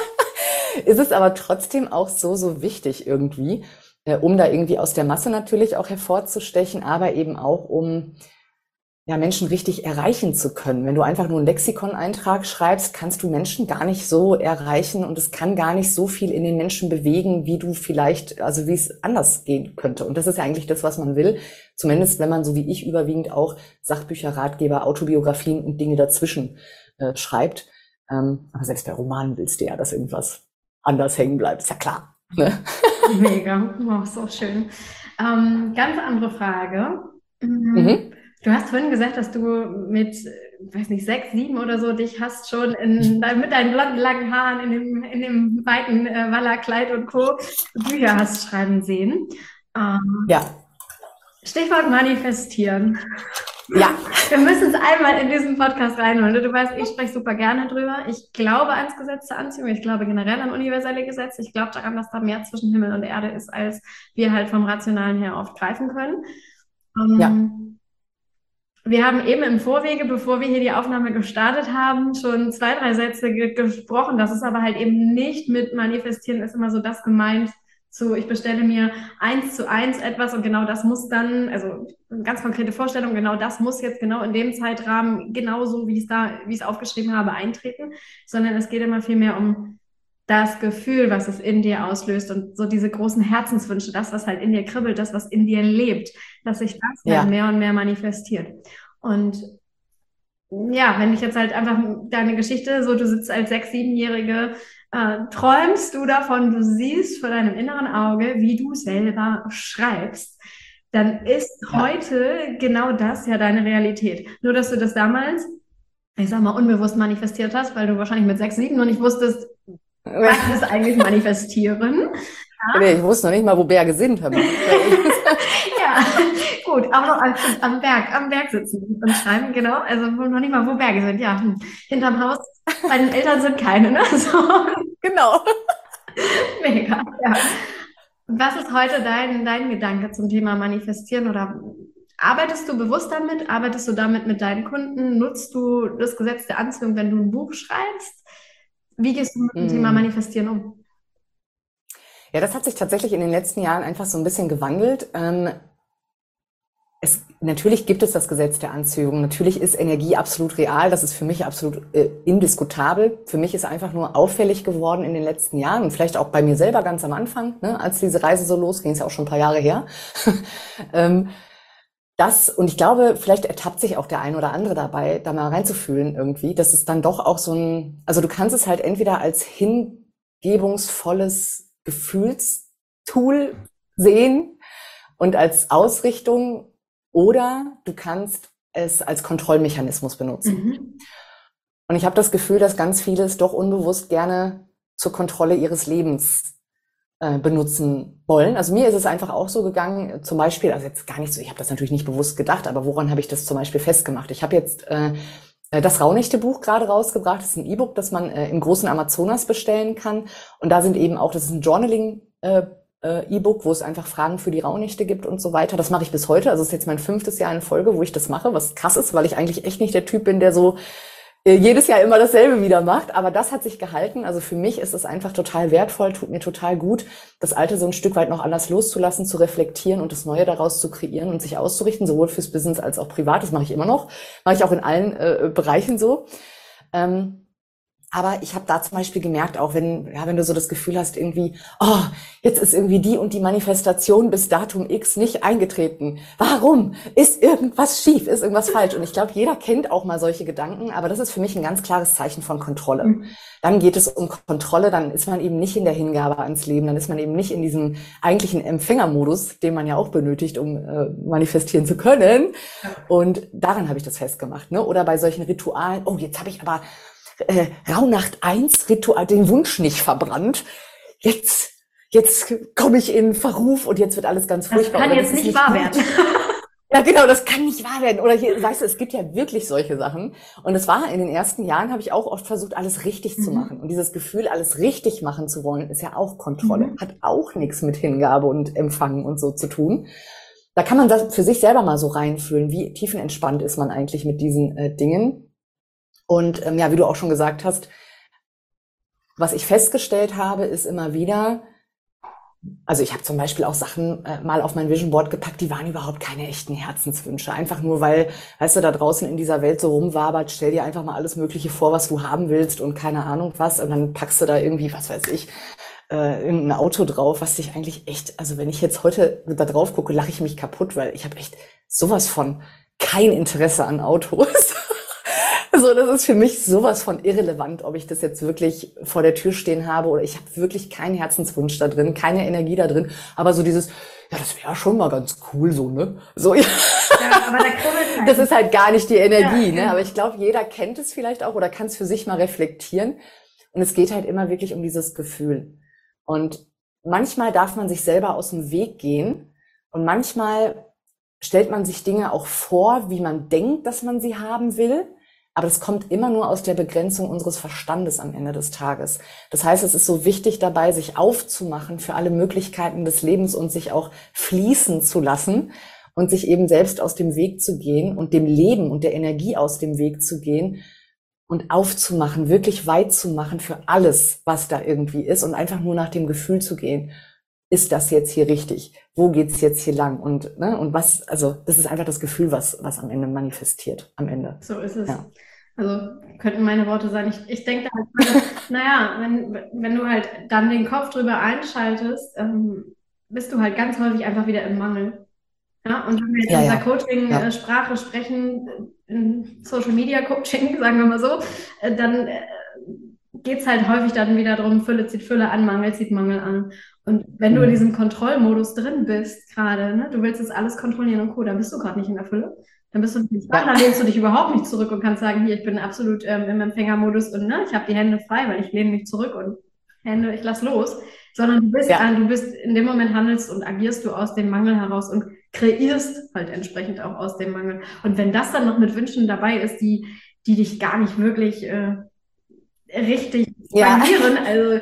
ist es aber trotzdem auch so wichtig irgendwie, um da irgendwie aus der Masse natürlich auch hervorzustechen, aber eben auch um ja, Menschen richtig erreichen zu können. Wenn du einfach nur einen Lexikon-Eintrag schreibst, kannst du Menschen gar nicht so erreichen und es kann gar nicht so viel in den Menschen bewegen, wie du vielleicht, also wie es anders gehen könnte. Und das ist ja eigentlich das, was man will. Zumindest wenn man so wie ich überwiegend auch Sachbücher, Ratgeber, Autobiografien und Dinge dazwischen schreibt. Aber selbst bei Romanen willst du ja, dass irgendwas anders hängen bleibt. Ist ja klar. Ne? Mega, oh, so schön. Ganz andere Frage. Mhm. Du hast vorhin gesagt, dass du mit, weiß nicht, 6, 7 oder so dich hast schon mit deinen blonden, langen Haaren in dem weiten Wallerkleid und Co. Bücher hast schreiben sehen. Ja, Stichwort manifestieren. ja, Wir müssen es einmal in diesen Podcast reinholen. Du weißt, ich spreche super gerne drüber. Ich glaube ans Gesetz der Anziehung. Ich glaube generell an universelle Gesetze. Ich glaube daran, dass da mehr zwischen Himmel und Erde ist, als wir halt vom Rationalen her oft greifen können. ja, Wir haben eben im Vorwege, bevor wir hier die Aufnahme gestartet haben, schon 2, 3 Sätze gesprochen. Das ist aber halt eben nicht mit manifestieren, ist immer so das gemeint, so ich bestelle mir 1:1 etwas und genau das muss dann, also eine ganz konkrete Vorstellung, genau das muss jetzt genau in dem Zeitrahmen, genauso wie ich es aufgeschrieben habe, eintreten, sondern es geht immer viel mehr um das Gefühl, was es in dir auslöst und so diese großen Herzenswünsche, das, was halt in dir kribbelt, das, was in dir lebt, dass sich das halt ja. mehr und mehr manifestiert. Und ja, wenn ich jetzt halt einfach deine Geschichte, so du sitzt als 6-, 7-Jährige, träumst du davon, du siehst vor deinem inneren Auge, wie du selber schreibst, dann ist Ja. heute genau das ja deine Realität. Nur, dass du das damals, ich sag mal, unbewusst manifestiert hast, weil du wahrscheinlich mit 6, 7 noch nicht wusstest, was ist eigentlich manifestieren. Nee, ich wusste noch nicht mal, wo Berge sind. Hör mal. Ja, gut, aber noch am Berg sitzen und schreiben, genau. Also noch nicht mal, wo Berge sind. Ja, hinterm Haus, bei den Eltern sind keine, ne? So, Genau. mega, ja. Was ist heute dein Gedanke zum Thema Manifestieren oder arbeitest du bewusst damit? Arbeitest du damit mit deinen Kunden? Nutzt du das Gesetz der Anziehung, wenn du ein Buch schreibst? Wie gehst du mit dem Thema Mm. Manifestieren um? Ja, das hat sich tatsächlich in den letzten Jahren einfach so ein bisschen gewandelt. Natürlich gibt es das Gesetz der Anziehung. Natürlich ist Energie absolut real. Das ist für mich absolut indiskutabel. Für mich ist einfach nur auffällig geworden in den letzten Jahren und vielleicht auch bei mir selber ganz am Anfang, ne, als diese Reise so losging, ist ja auch schon ein paar Jahre her. Und ich glaube, vielleicht ertappt sich auch der ein oder andere dabei, da mal reinzufühlen irgendwie, dass es dann doch auch also du kannst es halt entweder als hingebungsvolles Gefühlstool sehen und als Ausrichtung, oder du kannst es als Kontrollmechanismus benutzen. Und ich habe das Gefühl, dass ganz viele es doch unbewusst gerne zur Kontrolle ihres Lebens benutzen wollen. Also mir ist es einfach auch so gegangen, zum Beispiel, also jetzt gar nicht so, ich habe das natürlich nicht bewusst gedacht, aber woran habe ich das zum Beispiel festgemacht? Ich habe jetzt das Rauhnächte-Buch gerade rausgebracht. Das ist ein E-Book, das man im großen Amazonas bestellen kann. Und da sind eben auch, das ist ein Journaling E-Book, wo es einfach Fragen für die Rauhnächte gibt und so weiter. Das mache ich bis heute. Also es ist jetzt mein 5. Jahr in Folge, wo ich das mache, was krass ist, weil ich eigentlich echt nicht der Typ bin, der so jedes Jahr immer dasselbe wieder macht, aber das hat sich gehalten. Also für mich ist es einfach total wertvoll, tut mir total gut, das Alte so ein Stück weit noch anders loszulassen, zu reflektieren und das Neue daraus zu kreieren und sich auszurichten, sowohl fürs Business als auch privat. Das mache ich immer noch, mache ich auch in allen Bereichen so. Aber ich habe da zum Beispiel gemerkt, auch wenn du so das Gefühl hast, irgendwie, oh, jetzt ist irgendwie die und die Manifestation bis Datum X nicht eingetreten. Warum? Ist irgendwas schief? Ist irgendwas falsch? Und ich glaube, jeder kennt auch mal solche Gedanken, aber das ist für mich ein ganz klares Zeichen von Kontrolle. Dann geht es um Kontrolle, dann ist man eben nicht in der Hingabe ans Leben, dann ist man eben nicht in diesem eigentlichen Empfängermodus, den man ja auch benötigt, um manifestieren zu können. Und daran habe ich das festgemacht, ne? Oder bei solchen Ritualen, oh, jetzt habe ich aber Rauhnacht 1 Ritual, den Wunsch nicht verbrannt. Jetzt komme ich in Verruf und jetzt wird alles ganz furchtbar. Das kann jetzt nicht wahr werden. Ja, genau, das kann nicht wahr werden. Oder hier, weißt du, es gibt ja wirklich solche Sachen. Und es war in den ersten Jahren, habe ich auch oft versucht, alles richtig zu machen. Und dieses Gefühl, alles richtig machen zu wollen, ist ja auch Kontrolle. Hat auch nichts mit Hingabe und Empfangen und so zu tun. Da kann man das für sich selber mal so reinfühlen, wie tiefenentspannt ist man eigentlich mit diesen Dingen. Und ja, wie du auch schon gesagt hast, was ich festgestellt habe, ist immer wieder, also ich habe zum Beispiel auch Sachen mal auf mein Vision Board gepackt, die waren überhaupt keine echten Herzenswünsche. Einfach nur, weil, weißt du, da draußen in dieser Welt so rumwabert, stell dir einfach mal alles Mögliche vor, was du haben willst und keine Ahnung was. Und dann packst du da irgendwie, was weiß ich, irgendein Auto drauf, was dich eigentlich echt, also wenn ich jetzt heute da drauf gucke, lache ich mich kaputt, weil ich habe echt sowas von kein Interesse an Autos. Also das ist für mich sowas von irrelevant, ob ich das jetzt wirklich vor der Tür stehen habe oder ich habe wirklich keinen Herzenswunsch da drin, keine Energie da drin, aber so dieses, ja, das wäre schon mal ganz cool so, ne? So, ja, aber da kribbelt halt. Das ist halt gar nicht die Energie, ne? Aber ich glaube, jeder kennt es vielleicht auch oder kann es für sich mal reflektieren. Und es geht halt immer wirklich um dieses Gefühl. Und manchmal darf man sich selber aus dem Weg gehen und manchmal stellt man sich Dinge auch vor, wie man denkt, dass man sie haben will. Aber das kommt immer nur aus der Begrenzung unseres Verstandes am Ende des Tages. Das heißt, es ist so wichtig dabei, sich aufzumachen für alle Möglichkeiten des Lebens und sich auch fließen zu lassen und sich eben selbst aus dem Weg zu gehen und dem Leben und der Energie aus dem Weg zu gehen und aufzumachen, wirklich weit zu machen für alles, was da irgendwie ist und einfach nur nach dem Gefühl zu gehen. Ist das jetzt hier richtig? Wo geht's jetzt hier lang? Und was, also das ist einfach das Gefühl, was am Ende manifestiert, am Ende. So ist es. Ja. Also könnten meine Worte sein. Ich denke halt, naja, wenn du halt dann den Kopf drüber einschaltest, bist du halt ganz häufig einfach wieder im Mangel. Ja? Und wenn wir jetzt in dieser Coaching-Sprache sprechen, in Social Media Coaching, sagen wir mal so, dann geht es halt häufig dann wieder darum, Fülle zieht Fülle an, Mangel zieht Mangel an. Und wenn du in diesem Kontrollmodus drin bist gerade, ne, du willst das alles kontrollieren und Co., dann bist du gerade nicht in der Fülle. Dann bist du nicht da, dann lehnst du dich überhaupt nicht zurück und kannst sagen, hier, ich bin absolut im Empfängermodus und ne, ich habe die Hände frei, weil ich lehne mich zurück und Hände, ich lass los. Sondern du bist in dem Moment handelst und agierst du aus dem Mangel heraus und kreierst halt entsprechend auch aus dem Mangel. Und wenn das dann noch mit Wünschen dabei ist, die dich gar nicht wirklich richtig verlieren, also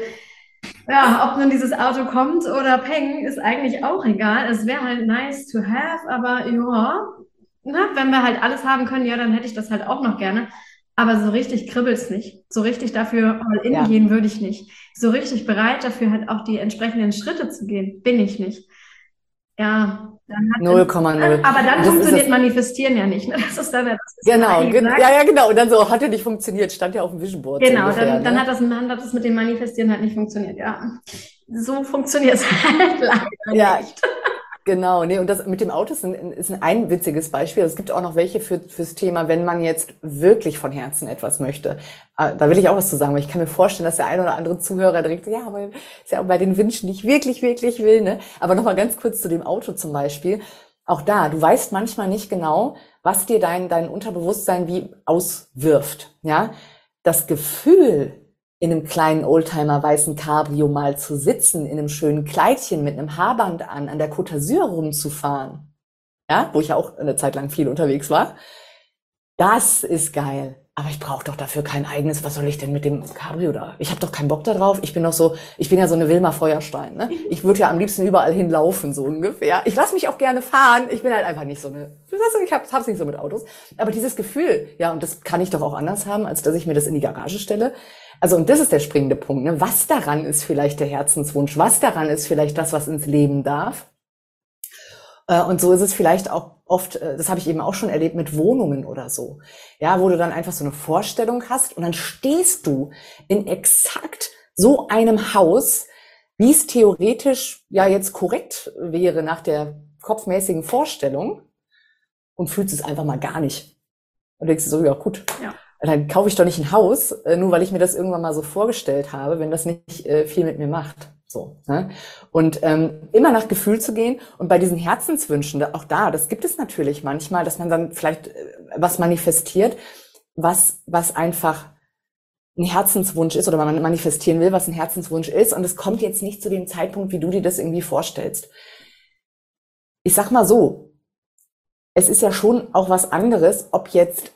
ja, ob nun dieses Auto kommt oder peng, ist eigentlich auch egal. Es wäre halt nice to have, aber ja, wenn wir halt alles haben können, ja, dann hätte ich das halt auch noch gerne. Aber so richtig kribbelt's nicht. So richtig dafür all in gehen würde ich nicht. So richtig bereit dafür halt auch die entsprechenden Schritte zu gehen, bin ich nicht. Ja, dann hat, 0,0. aber dann Und das ist funktioniert das, Manifestieren ja nicht. Ne? Das ist dann, das ist ja genau, gesagt. ja, ja, genau. Und dann so, hat ja nicht funktioniert, stand ja auf dem Vision Board so Genau, ungefähr, dann ne? dann hat das mit dem Manifestieren halt nicht funktioniert. Ja, so funktioniert es halt leider Ja, nicht. genau, nee, und das mit dem Auto ist ein witziges Beispiel. Es gibt auch noch welche fürs Thema, wenn man jetzt wirklich von Herzen etwas möchte. Da will ich auch was zu sagen, weil ich kann mir vorstellen, dass der ein oder andere Zuhörer direkt, ja, aber ist ja auch bei den Wünschen, die ich wirklich, wirklich will, ne? Aber nochmal ganz kurz zu dem Auto zum Beispiel. Auch da, du weißt manchmal nicht genau, was dir dein Unterbewusstsein wie auswirft, ja? Das Gefühl, in einem kleinen Oldtimer weißen Cabrio mal zu sitzen, in einem schönen Kleidchen mit einem Haarband an der Côte d'Azur rumzufahren, ja, wo ich ja auch eine Zeit lang viel unterwegs war, das ist geil. Aber ich brauche doch dafür kein eigenes, was soll ich denn mit dem Cabrio da? Ich habe doch keinen Bock da drauf. Ich bin ja so eine Wilma Feuerstein, ne? Ich würde ja am liebsten überall hinlaufen, so ungefähr. Ich lasse mich auch gerne fahren. Ich bin halt einfach nicht so eine, ich hab's nicht so mit Autos. Aber dieses Gefühl, ja, und das kann ich doch auch anders haben, als dass ich mir das in die Garage stelle. Also, und das ist der springende Punkt, ne? Was daran ist vielleicht der Herzenswunsch? Was daran ist vielleicht das, was ins Leben darf? Und so ist es vielleicht auch oft, das habe ich eben auch schon erlebt mit Wohnungen oder so. Ja, wo du dann einfach so eine Vorstellung hast und dann stehst du in exakt so einem Haus, wie es theoretisch ja jetzt korrekt wäre nach der kopfmäßigen Vorstellung und fühlst es einfach mal gar nicht. Und denkst du so, ja gut, Ja. dann kaufe ich doch nicht ein Haus, nur weil ich mir das irgendwann mal so vorgestellt habe, wenn das nicht viel mit mir macht. So, ne? Und immer nach Gefühl zu gehen und bei diesen Herzenswünschen, auch da, das gibt es natürlich manchmal, dass man dann vielleicht was manifestiert, was einfach ein Herzenswunsch ist oder man manifestieren will, was ein Herzenswunsch ist und es kommt jetzt nicht zu dem Zeitpunkt, wie du dir das irgendwie vorstellst. Ich sag mal so, es ist ja schon auch was anderes, ob jetzt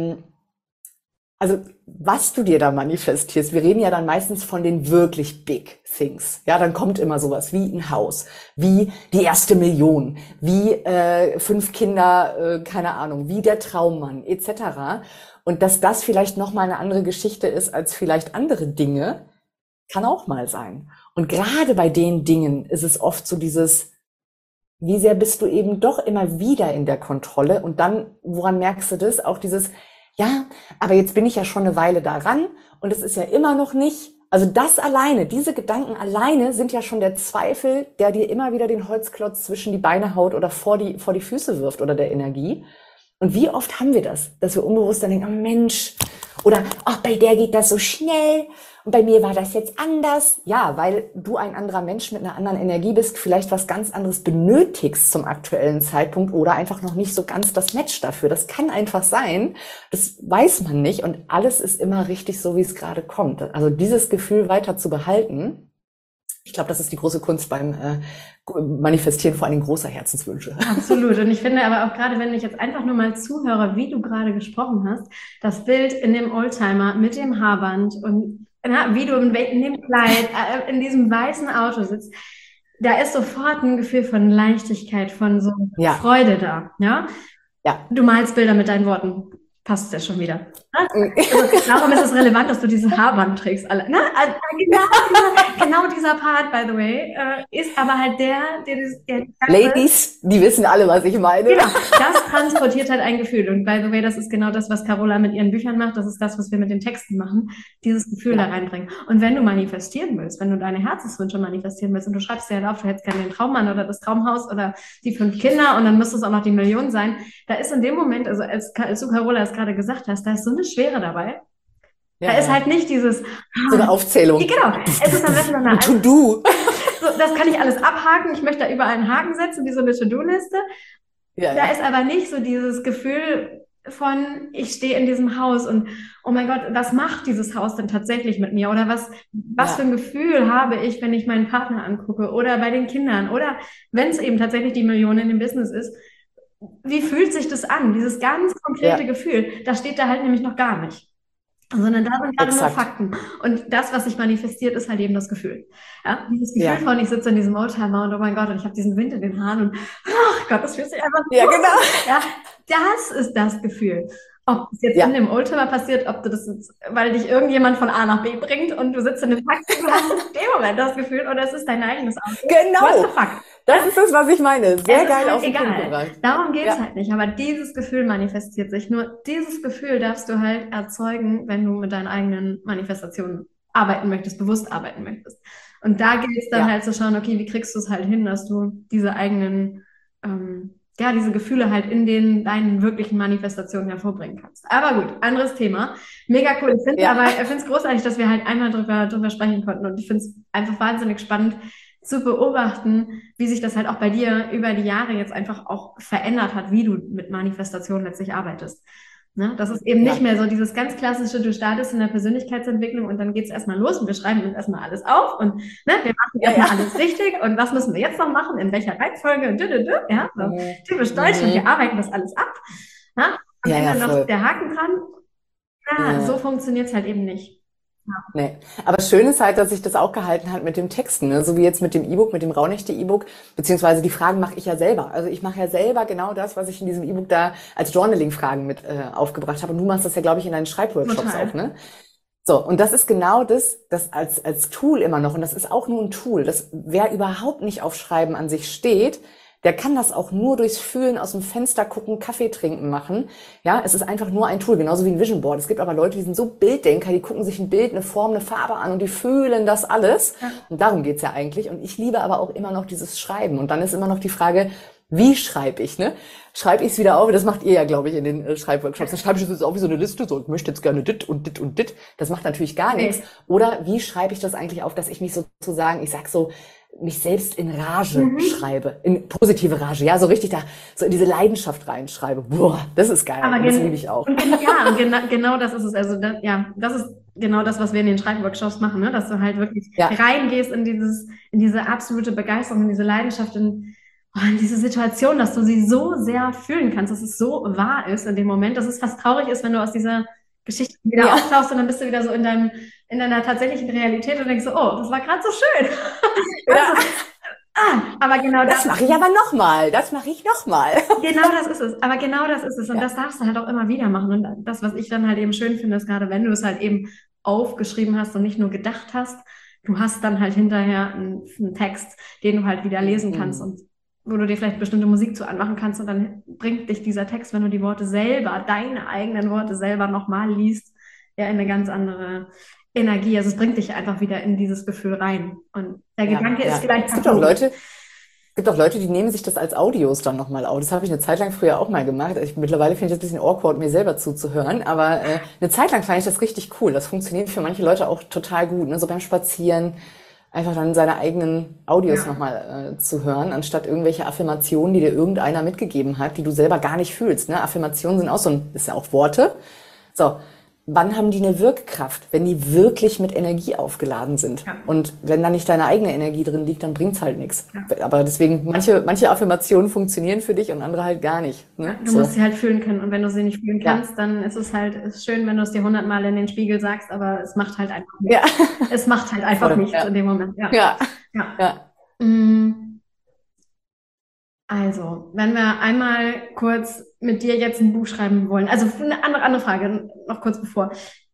also, was du dir da manifestierst, wir reden ja dann meistens von den wirklich big things. Ja, dann kommt immer sowas wie ein Haus, wie die erste Million, wie 5 Kinder, keine Ahnung, wie der Traummann etc. Und dass das vielleicht nochmal eine andere Geschichte ist als vielleicht andere Dinge, kann auch mal sein. Und gerade bei den Dingen ist es oft so dieses, wie sehr bist du eben doch immer wieder in der Kontrolle und dann, woran merkst du das? Auch dieses, ja, aber jetzt bin ich ja schon eine Weile daran und es ist ja immer noch nicht, also das alleine, diese Gedanken alleine sind ja schon der Zweifel, der dir immer wieder den Holzklotz zwischen die Beine haut oder vor die Füße wirft oder der Energie. Und wie oft haben wir das, dass wir unbewusst dann denken, oh Mensch, oder ach, bei der geht das so schnell und bei mir war das jetzt anders. Ja, weil du ein anderer Mensch mit einer anderen Energie bist, vielleicht was ganz anderes benötigst zum aktuellen Zeitpunkt oder einfach noch nicht so ganz das Match dafür. Das kann einfach sein. Das weiß man nicht und alles ist immer richtig so, wie es gerade kommt. Also dieses Gefühl weiter zu behalten, ich glaube, das ist die große Kunst beim Manifestieren vor allem großer Herzenswünsche. Absolut. Und ich finde aber auch gerade, wenn ich jetzt einfach nur mal zuhöre, wie du gerade gesprochen hast, das Bild in dem Oldtimer mit dem Haarband und wie du in dem Kleid, in diesem weißen Auto sitzt, da ist sofort ein Gefühl von Leichtigkeit, von so Ja, Freude da. Ja? ja. Du malst Bilder mit deinen Worten. Passt ja schon wieder. Also, warum ist es relevant, dass du diese Haarband trägst? Alle, ne? Genau dieser Part, by the way, ist aber halt der Ladies, die wissen alle, was ich meine. Genau, das transportiert halt ein Gefühl. Und by the way, das ist genau das, was Carola mit ihren Büchern macht. Das ist das, was wir mit den Texten machen. Dieses Gefühl da reinbringen. Und wenn du manifestieren willst, wenn du deine Herzenswünsche manifestieren willst und du schreibst dir halt auf, du hättest gerne den Traummann oder das Traumhaus oder die 5 Kinder und dann müsste es auch noch die Million sein, da ist in dem Moment, also als du Carola es gerade gesagt hast, da ist so eine Schwere dabei. Ja, da ist halt nicht dieses... so eine Aufzählung. Genau, es ist dann einfach nur eine To-Do. So, das kann ich alles abhaken. Ich möchte da überall einen Haken setzen, wie so eine To-Do-Liste. Da ist aber nicht so dieses Gefühl von, ich stehe in diesem Haus und oh mein Gott, was macht dieses Haus denn tatsächlich mit mir? Oder was für ein Gefühl habe ich, wenn ich meinen Partner angucke oder bei den Kindern oder wenn es eben tatsächlich die Million in dem Business ist. Wie fühlt sich das an? Dieses ganz konkrete Gefühl, das steht da halt nämlich noch gar nicht. Sondern da sind gerade nur Fakten. Und das, was sich manifestiert, ist halt eben das Gefühl. Ja? Dieses Gefühl von, ich sitze in diesem Oldtimer und oh mein Gott, und ich habe diesen Wind in den Haaren und ach Gott, das fühlt sich einfach ja, genau. Ja, das ist das Gefühl. ob es jetzt in Ja, dem Oldtimer passiert, ob du das jetzt, weil dich irgendjemand von A nach B bringt und du sitzt in dem Taxi, du hast in dem Moment das Gefühl, oder es ist dein eigenes Auto. What the genau. fuck? Das ist es, was ich meine. Es Sehr ist geil halt auf den Punkt egal. gebracht. Darum geht's Ja, halt nicht. Aber dieses Gefühl manifestiert sich. Nur dieses Gefühl darfst du halt erzeugen, wenn du mit deinen eigenen Manifestationen arbeiten möchtest, bewusst arbeiten möchtest. Und da gilt es dann ja, halt zu schauen, okay, wie kriegst du es halt hin, dass du diese eigenen, ja, diese Gefühle halt in deinen wirklichen Manifestationen hervorbringen kannst. Aber gut, anderes Thema. Mega cool. ja. Ich finde es großartig, dass wir halt einmal drüber sprechen konnten. Und ich finde es einfach wahnsinnig spannend zu beobachten, wie sich das halt auch bei dir über die Jahre jetzt einfach auch verändert hat, wie du mit Manifestation letztlich arbeitest. Ne? Das ist eben nicht Ja, mehr so dieses ganz klassische, du startest in der Persönlichkeitsentwicklung und dann geht es erstmal los und wir schreiben uns erstmal alles auf und ne, wir machen ja, ja. erstmal alles richtig und was müssen wir jetzt noch machen, in welcher Reihenfolge und ja, so Mhm. typisch deutsch und wir Mhm. arbeiten das alles ab. Ja? Am Ja, ja, Ende noch voll. der Haken dran. Ja, so Ja. funktioniert es halt eben nicht. Ja, Nee. Aber schön ist halt, dass sich das auch gehalten hat mit dem Texten, ne? So wie jetzt mit dem E-Book, mit dem Rauhnächte-E-Book, beziehungsweise die Fragen mache ich ja selber. Also ich mache ja selber genau das, was ich in diesem E-Book da als Journaling-Fragen mit aufgebracht habe. Und du machst das ja, glaube ich, in deinen Schreibworkshops auch, total. ne? So, und das ist genau das als Tool immer noch. Und das ist auch nur ein Tool. Wer überhaupt nicht auf Schreiben an sich steht, der kann das auch nur durchs Fühlen aus dem Fenster gucken, Kaffee trinken machen. Ja, es ist einfach nur ein Tool, genauso wie ein Vision Board. Es gibt aber Leute, die sind so Bilddenker, die gucken sich ein Bild, eine Form, eine Farbe an und die fühlen das alles. Ja. Und darum geht's ja eigentlich. Und ich liebe aber auch immer noch dieses Schreiben. Und dann ist immer noch die Frage, wie schreibe ich, ne? Schreibe ich es wieder auf? Das macht ihr ja, glaube ich, in den Schreibworkshops. Da schreibe ich es jetzt auf wie so eine Liste, so, ich möchte jetzt gerne dit und dit und dit. Das macht natürlich gar nichts. Nee. Oder wie schreibe ich das eigentlich auf, dass ich mich sozusagen, ich sag so, mich selbst in Rage Mhm. schreibe, in positive Rage, ja, so richtig da, so in diese Leidenschaft reinschreibe. Boah, das ist geil. Aber Und das liebe ich auch. ja, und genau das ist es. Also ja, das ist genau das, was wir in den Schreibworkshops machen, ne? Dass du halt wirklich Ja, reingehst in diese absolute Begeisterung, in diese Leidenschaft, in diese Situation, dass du sie so sehr fühlen kannst, dass es so wahr ist in dem Moment, dass es fast traurig ist, wenn du aus dieser Geschichte wieder ja, auftauchst und dann bist du wieder so in deiner tatsächlichen Realität und denkst so, oh, das war gerade so schön. ja. Also, aber genau Das das mache ich aber nochmal. Das mache ich nochmal. Genau das ist es. Aber genau das ist es. Und Ja, das darfst du halt auch immer wieder machen. Und das, was ich dann halt eben schön finde, ist gerade, wenn du es halt eben aufgeschrieben hast und nicht nur gedacht hast, du hast dann halt hinterher einen Text, den du halt wieder lesen kannst mhm. und wo du dir vielleicht bestimmte Musik zu anmachen kannst. Und dann bringt dich dieser Text, wenn du die Worte selber, deine eigenen Worte selber nochmal liest, ja in eine ganz andere Energie. Also es bringt dich einfach wieder in dieses Gefühl rein. Und der Ja, Gedanke ist ja. vielleicht Es gibt auch verflogen. Leute, die nehmen sich das als Audios dann nochmal auf. Das habe ich eine Zeit lang früher auch mal gemacht. Mittlerweile finde ich das ein bisschen awkward, mir selber zuzuhören. Aber eine Zeit lang fand ich das richtig cool. Das funktioniert für manche Leute auch total gut. Ne? So beim Spazieren einfach dann seine eigenen Audios Ja. nochmal zu hören, anstatt irgendwelche Affirmationen, die dir irgendeiner mitgegeben hat, die du selber gar nicht fühlst. Ne? Affirmationen sind auch ist ja auch Worte. So, wann haben die eine Wirkkraft? Wenn die wirklich mit Energie aufgeladen sind. Ja. Und wenn da nicht deine eigene Energie drin liegt, dann bringt's halt nichts. Ja. Aber deswegen, manche Affirmationen funktionieren für dich und andere halt gar nicht. Ne? Du musst So. sie halt fühlen können. Und wenn du sie nicht fühlen Ja. kannst, dann ist es halt ist schön, wenn du es dir 100 Mal in den Spiegel sagst, aber es macht halt einfach nichts. Ja. Es macht halt einfach Voll. nichts Ja. in dem Moment. Ja. Ja. Ja. Ja. Mm, Also, wenn wir einmal kurz mit dir jetzt ein Buch schreiben wollen, also eine andere Frage, noch kurz bevor.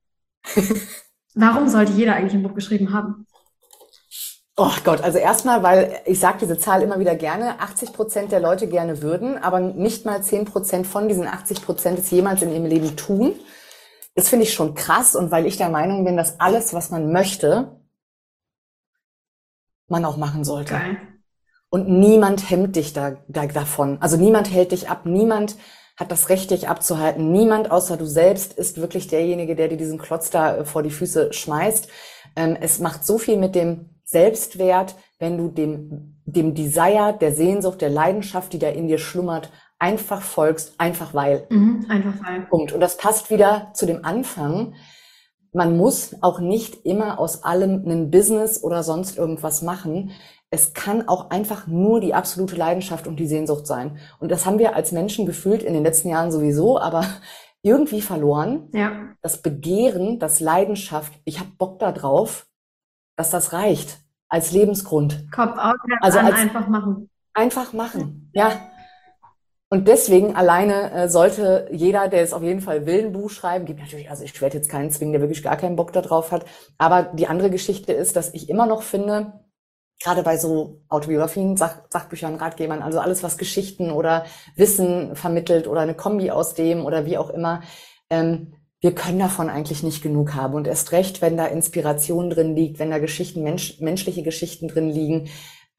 Warum sollte jeder eigentlich ein Buch geschrieben haben? Oh Gott, also erstmal, weil ich sage diese Zahl immer wieder gerne, 80% der Leute gerne würden, aber nicht mal 10% von diesen 80% es jemals in ihrem Leben tun. Das finde ich schon krass und weil ich der Meinung bin, dass alles, was man möchte, man auch machen sollte. Geil. Und niemand hemmt dich davon. Also niemand hält dich ab, niemand hat das Recht, dich abzuhalten. Niemand außer du selbst ist wirklich derjenige, der dir diesen Klotz da vor die Füße schmeißt. Es macht so viel mit dem Selbstwert, wenn du dem Desire, der Sehnsucht, der Leidenschaft, die da in dir schlummert, einfach folgst, einfach weil. Einfach weil. Punkt. Und das passt wieder zu dem Anfang. Man muss auch nicht immer aus allem ein Business oder sonst irgendwas machen. Es kann auch einfach nur die absolute Leidenschaft und die Sehnsucht sein. Und das haben wir als Menschen gefühlt in den letzten Jahren sowieso, aber irgendwie verloren. Ja. Das Begehren, das Leidenschaft, ich habe Bock da drauf, dass das reicht als Lebensgrund. Kopf aus, Herz Also an, als einfach machen. einfach machen. Ja, Und deswegen alleine sollte jeder, der es auf jeden Fall will, ein Buch schreiben. Gibt natürlich, also ich werde jetzt keinen zwingen, der wirklich gar keinen Bock da drauf hat. Aber die andere Geschichte ist, dass ich immer noch finde, gerade bei so Autobiografien, Sachbüchern, Ratgebern, also alles, was Geschichten oder Wissen vermittelt oder eine Kombi aus dem oder wie auch immer, wir können davon eigentlich nicht genug haben. Und erst recht, wenn da Inspiration drin liegt, wenn da Geschichten, menschliche Geschichten drin liegen,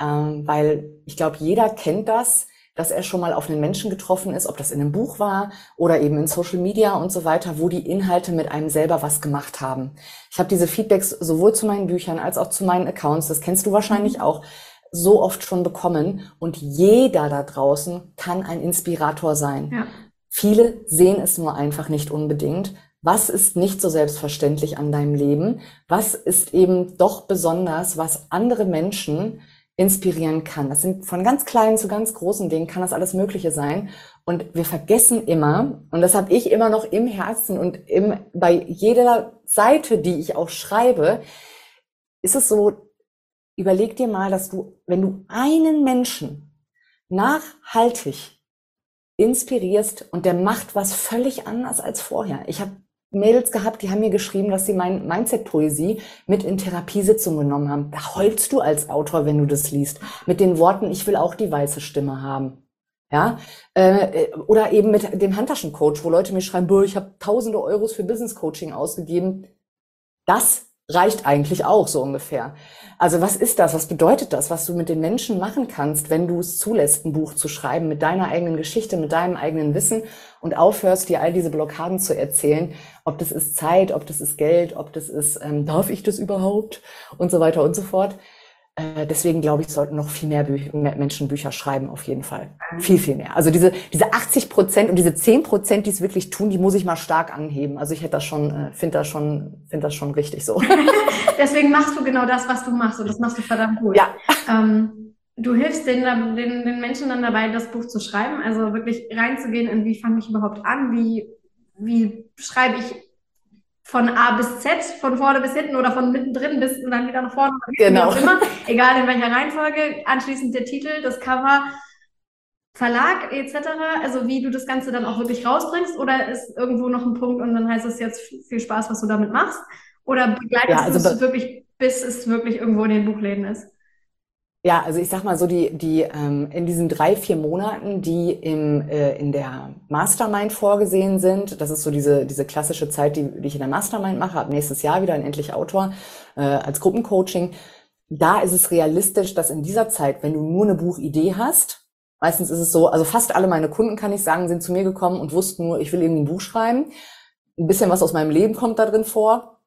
weil ich glaube, jeder kennt das, dass er schon mal auf einen Menschen getroffen ist, ob das in einem Buch war oder eben in Social Media und so weiter, wo die Inhalte mit einem selber was gemacht haben. Ich habe diese Feedbacks sowohl zu meinen Büchern als auch zu meinen Accounts, das kennst du wahrscheinlich auch, so oft schon bekommen. Und jeder da draußen kann ein Inspirator sein. Ja. Viele sehen es nur einfach nicht unbedingt. Was ist nicht so selbstverständlich an deinem Leben? Was ist eben doch besonders, was andere Menschen inspirieren kann? Das sind von ganz kleinen zu ganz großen Dingen, kann das alles Mögliche sein. Und wir vergessen immer, und das habe ich immer noch im Herzen und bei jeder Seite, die ich auch schreibe, ist es so, überleg dir mal, dass du, wenn du einen Menschen nachhaltig inspirierst und der macht was völlig anders als vorher. Ich habe Mädels gehabt, die haben mir geschrieben, dass sie mein Mindset-Poesie mit in Therapiesitzungen genommen haben. Da heulst du als Autor, wenn du das liest. Mit den Worten, ich will auch die weiße Stimme haben. Ja, oder eben mit dem Handtaschencoach, wo Leute mir schreiben, boah, ich habe tausende Euros für Business Coaching ausgegeben. Das reicht eigentlich auch so ungefähr. Also was ist das? Was bedeutet das, was du mit den Menschen machen kannst, wenn du es zulässt, ein Buch zu schreiben mit deiner eigenen Geschichte, mit deinem eigenen Wissen und aufhörst, dir all diese Blockaden zu erzählen, ob das ist Zeit, ob das ist Geld, ob das ist, darf ich das überhaupt und so weiter und so fort. Deswegen glaube ich, sollten noch viel mehr Menschen Bücher schreiben, auf jeden Fall. Viel, viel mehr. Also diese 80% und diese 10%, die es wirklich tun, die muss ich mal stark anheben. Also ich hätte das schon, finde das schon richtig so. Deswegen machst du genau das, was du machst, und das machst du verdammt gut. Ja. Du hilfst den Menschen dann dabei, das Buch zu schreiben, also wirklich reinzugehen in, wie fange ich überhaupt an, wie schreibe ich von A bis Z, von vorne bis hinten oder von mittendrin bis und dann wieder nach vorne, Genau. wie auch immer, egal in welcher Reihenfolge, anschließend der Titel, das Cover, Verlag etc., also wie du das Ganze dann auch wirklich rausbringst, oder ist irgendwo noch ein Punkt und dann heißt es jetzt viel Spaß, was du damit machst, oder begleitest du es wirklich, bis es wirklich irgendwo in den Buchläden ist? Ja, also ich sag mal so, in diesen 3-4 Monaten, die in der Mastermind vorgesehen sind, das ist so diese klassische Zeit, die ich in der Mastermind mache, ab nächstes Jahr wieder in Endlich Autor, als Gruppencoaching. Da ist es realistisch, dass in dieser Zeit, wenn du nur eine Buchidee hast, meistens ist es so, also fast alle meine Kunden, kann ich sagen, sind zu mir gekommen und wussten nur, ich will irgendwie ein Buch schreiben. Ein bisschen was aus meinem Leben kommt da drin vor.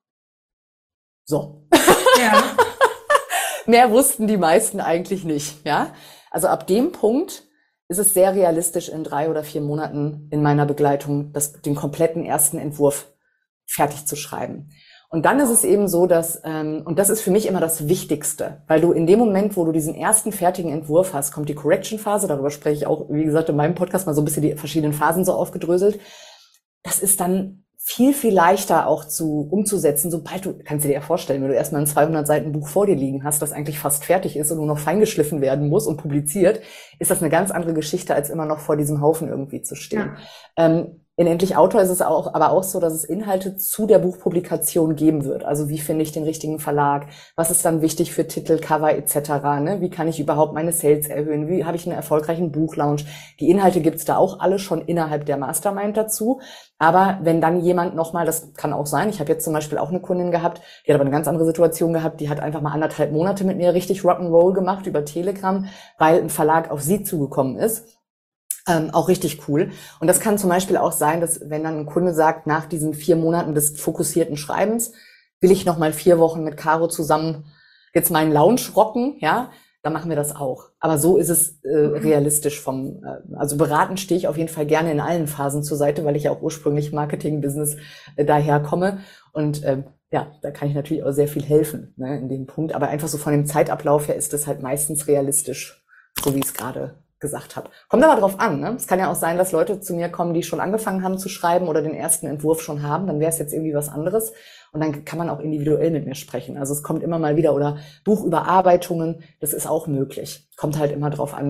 So. Ja. Mehr wussten die meisten eigentlich nicht, ja. Also ab dem Punkt ist es sehr realistisch, in 3 oder 4 Monaten in meiner Begleitung den kompletten ersten Entwurf fertig zu schreiben. Und dann ist es eben so, dass, und das ist für mich immer das Wichtigste, weil du in dem Moment, wo du diesen ersten fertigen Entwurf hast, kommt die Correction-Phase, darüber spreche ich auch, wie gesagt, in meinem Podcast mal so ein bisschen die verschiedenen Phasen so aufgedröselt. Das ist dann viel, viel leichter auch umzusetzen, sobald kannst du dir ja vorstellen, wenn du erstmal ein 200 Seiten Buch vor dir liegen hast, das eigentlich fast fertig ist und nur noch feingeschliffen werden muss und publiziert, ist das eine ganz andere Geschichte, als immer noch vor diesem Haufen irgendwie zu stehen. Ja. In Endlich Autor ist es aber auch so, dass es Inhalte zu der Buchpublikation geben wird. Also wie finde ich den richtigen Verlag? Was ist dann wichtig für Titel, Cover etc.? Ne? Wie kann ich überhaupt meine Sales erhöhen? Wie habe ich einen erfolgreichen Buchlaunch? Die Inhalte gibt's da auch alle schon innerhalb der Mastermind dazu. Aber wenn dann jemand nochmal, das kann auch sein, ich habe jetzt zum Beispiel auch eine Kundin gehabt, die hat aber eine ganz andere Situation gehabt, die hat einfach mal 1,5 Monate mit mir richtig Rock'n'Roll gemacht über Telegram, weil ein Verlag auf sie zugekommen ist. Auch richtig cool. Und das kann zum Beispiel auch sein, dass wenn dann ein Kunde sagt, nach diesen 4 Monaten des fokussierten Schreibens will ich nochmal 4 Wochen mit Caro zusammen jetzt meinen Lounge rocken, ja, dann machen wir das auch. Aber so ist es realistisch also beratend stehe ich auf jeden Fall gerne in allen Phasen zur Seite, weil ich ja auch ursprünglich Marketing-Business daher komme. Und ja, da kann ich natürlich auch sehr viel helfen, ne, in dem Punkt. Aber einfach so von dem Zeitablauf her ist es halt meistens realistisch, so wie ich es gerade gesagt habe. Kommt aber drauf an, ne? Es kann ja auch sein, dass Leute zu mir kommen, die schon angefangen haben zu schreiben oder den ersten Entwurf schon haben. Dann wäre es jetzt irgendwie was anderes. Und dann kann man auch individuell mit mir sprechen. Also es kommt immer mal wieder, oder Buchüberarbeitungen, das ist auch möglich. Kommt halt immer drauf an,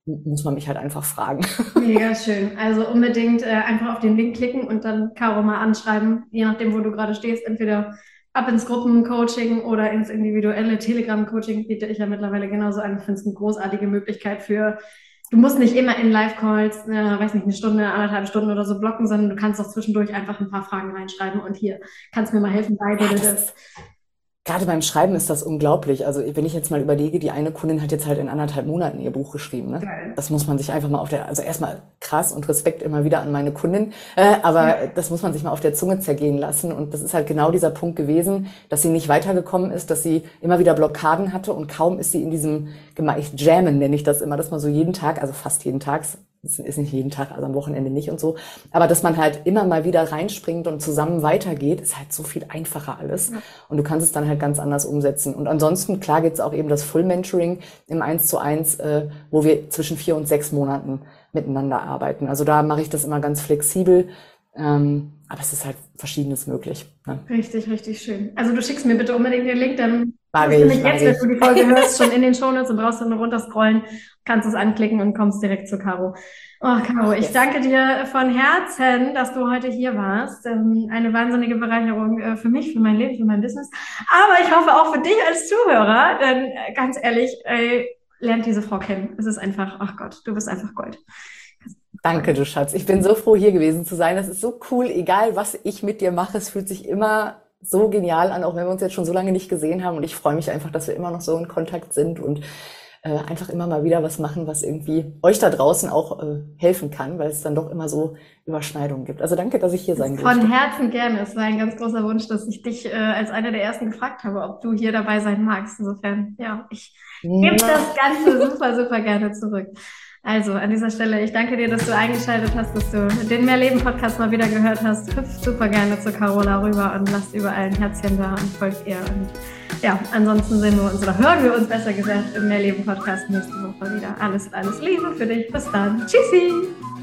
muss man mich halt einfach fragen. Mega schön. Also unbedingt einfach auf den Link klicken und dann Caro mal anschreiben, je nachdem, wo du gerade stehst. Entweder ab ins Gruppencoaching oder ins individuelle Telegram-Coaching biete ich ja mittlerweile genauso an. Ich finde es eine großartige Möglichkeit für, du musst nicht immer in Live-Calls, weiß nicht, eine Stunde, 1,5 Stunden oder so blocken, sondern du kannst auch zwischendurch einfach ein paar Fragen reinschreiben und hier kannst mir mal helfen bei, Ja, bitte das. gerade beim Schreiben ist das unglaublich. Also wenn ich jetzt mal überlege, die eine Kundin hat jetzt halt in 1,5 Monaten ihr Buch geschrieben. Ne? Geil. Das muss man sich einfach mal also erstmal krass und Respekt immer wieder an meine Kundin, aber das muss man sich mal auf der Zunge zergehen lassen. Und das ist halt genau dieser Punkt gewesen, dass sie nicht weitergekommen ist, dass sie immer wieder Blockaden hatte und kaum ist sie in diesem Jammen, nenne ich das immer, dass man so jeden Tag, also fast jeden Tag, es ist nicht jeden Tag, also am Wochenende nicht und so, aber dass man halt immer mal wieder reinspringt und zusammen weitergeht, ist halt so viel einfacher alles. Ja. Und du kannst es dann halt ganz anders umsetzen. Und ansonsten, klar gibt's auch eben das Full-Mentoring im 1:1, wo wir zwischen 4 und 6 Monaten miteinander arbeiten. Also da mache ich das immer ganz flexibel. Aber es ist halt Verschiedenes möglich. Ne? Richtig, richtig schön. Also du schickst mir bitte unbedingt den Link, dann Mag bist du ich, mich mag jetzt, wenn ich. du die Folge hörst, schon in den Shownotes und brauchst du nur runterscrollen, kannst es anklicken und kommst direkt zu Caro. Oh, Caro, ich Yes. danke dir von Herzen, dass du heute hier warst. Eine wahnsinnige Bereicherung für mich, für mein Leben, für mein Business. Aber ich hoffe auch für dich als Zuhörer, denn ganz ehrlich, lernt diese Frau kennen. Es ist einfach, ach Gott, du bist einfach Gold. Danke, du Schatz. Ich bin so froh, hier gewesen zu sein. Das ist so cool, egal was ich mit dir mache. Es fühlt sich immer so genial an, auch wenn wir uns jetzt schon so lange nicht gesehen haben. Und ich freue mich einfach, dass wir immer noch so in Kontakt sind und einfach immer mal wieder was machen, was irgendwie euch da draußen auch helfen kann, weil es dann doch immer so Überschneidungen gibt. Also danke, dass ich hier sein durfte. Von Herzen gerne. Es war ein ganz großer Wunsch, dass ich dich als eine der ersten gefragt habe, ob du hier dabei sein magst. Insofern, ja, ich gebe das Ganze super, super gerne zurück. Also an dieser Stelle, ich danke dir, dass du eingeschaltet hast, dass du den Mehrleben-Podcast mal wieder gehört hast. Hüpf super gerne zu Carola rüber und lasst überall ein Herzchen da und folgt ihr. Und ja, ansonsten sehen wir uns oder hören wir uns besser gesagt im Mehrleben-Podcast nächste Woche wieder. Alles, alles Liebe für dich. Bis dann. Tschüssi!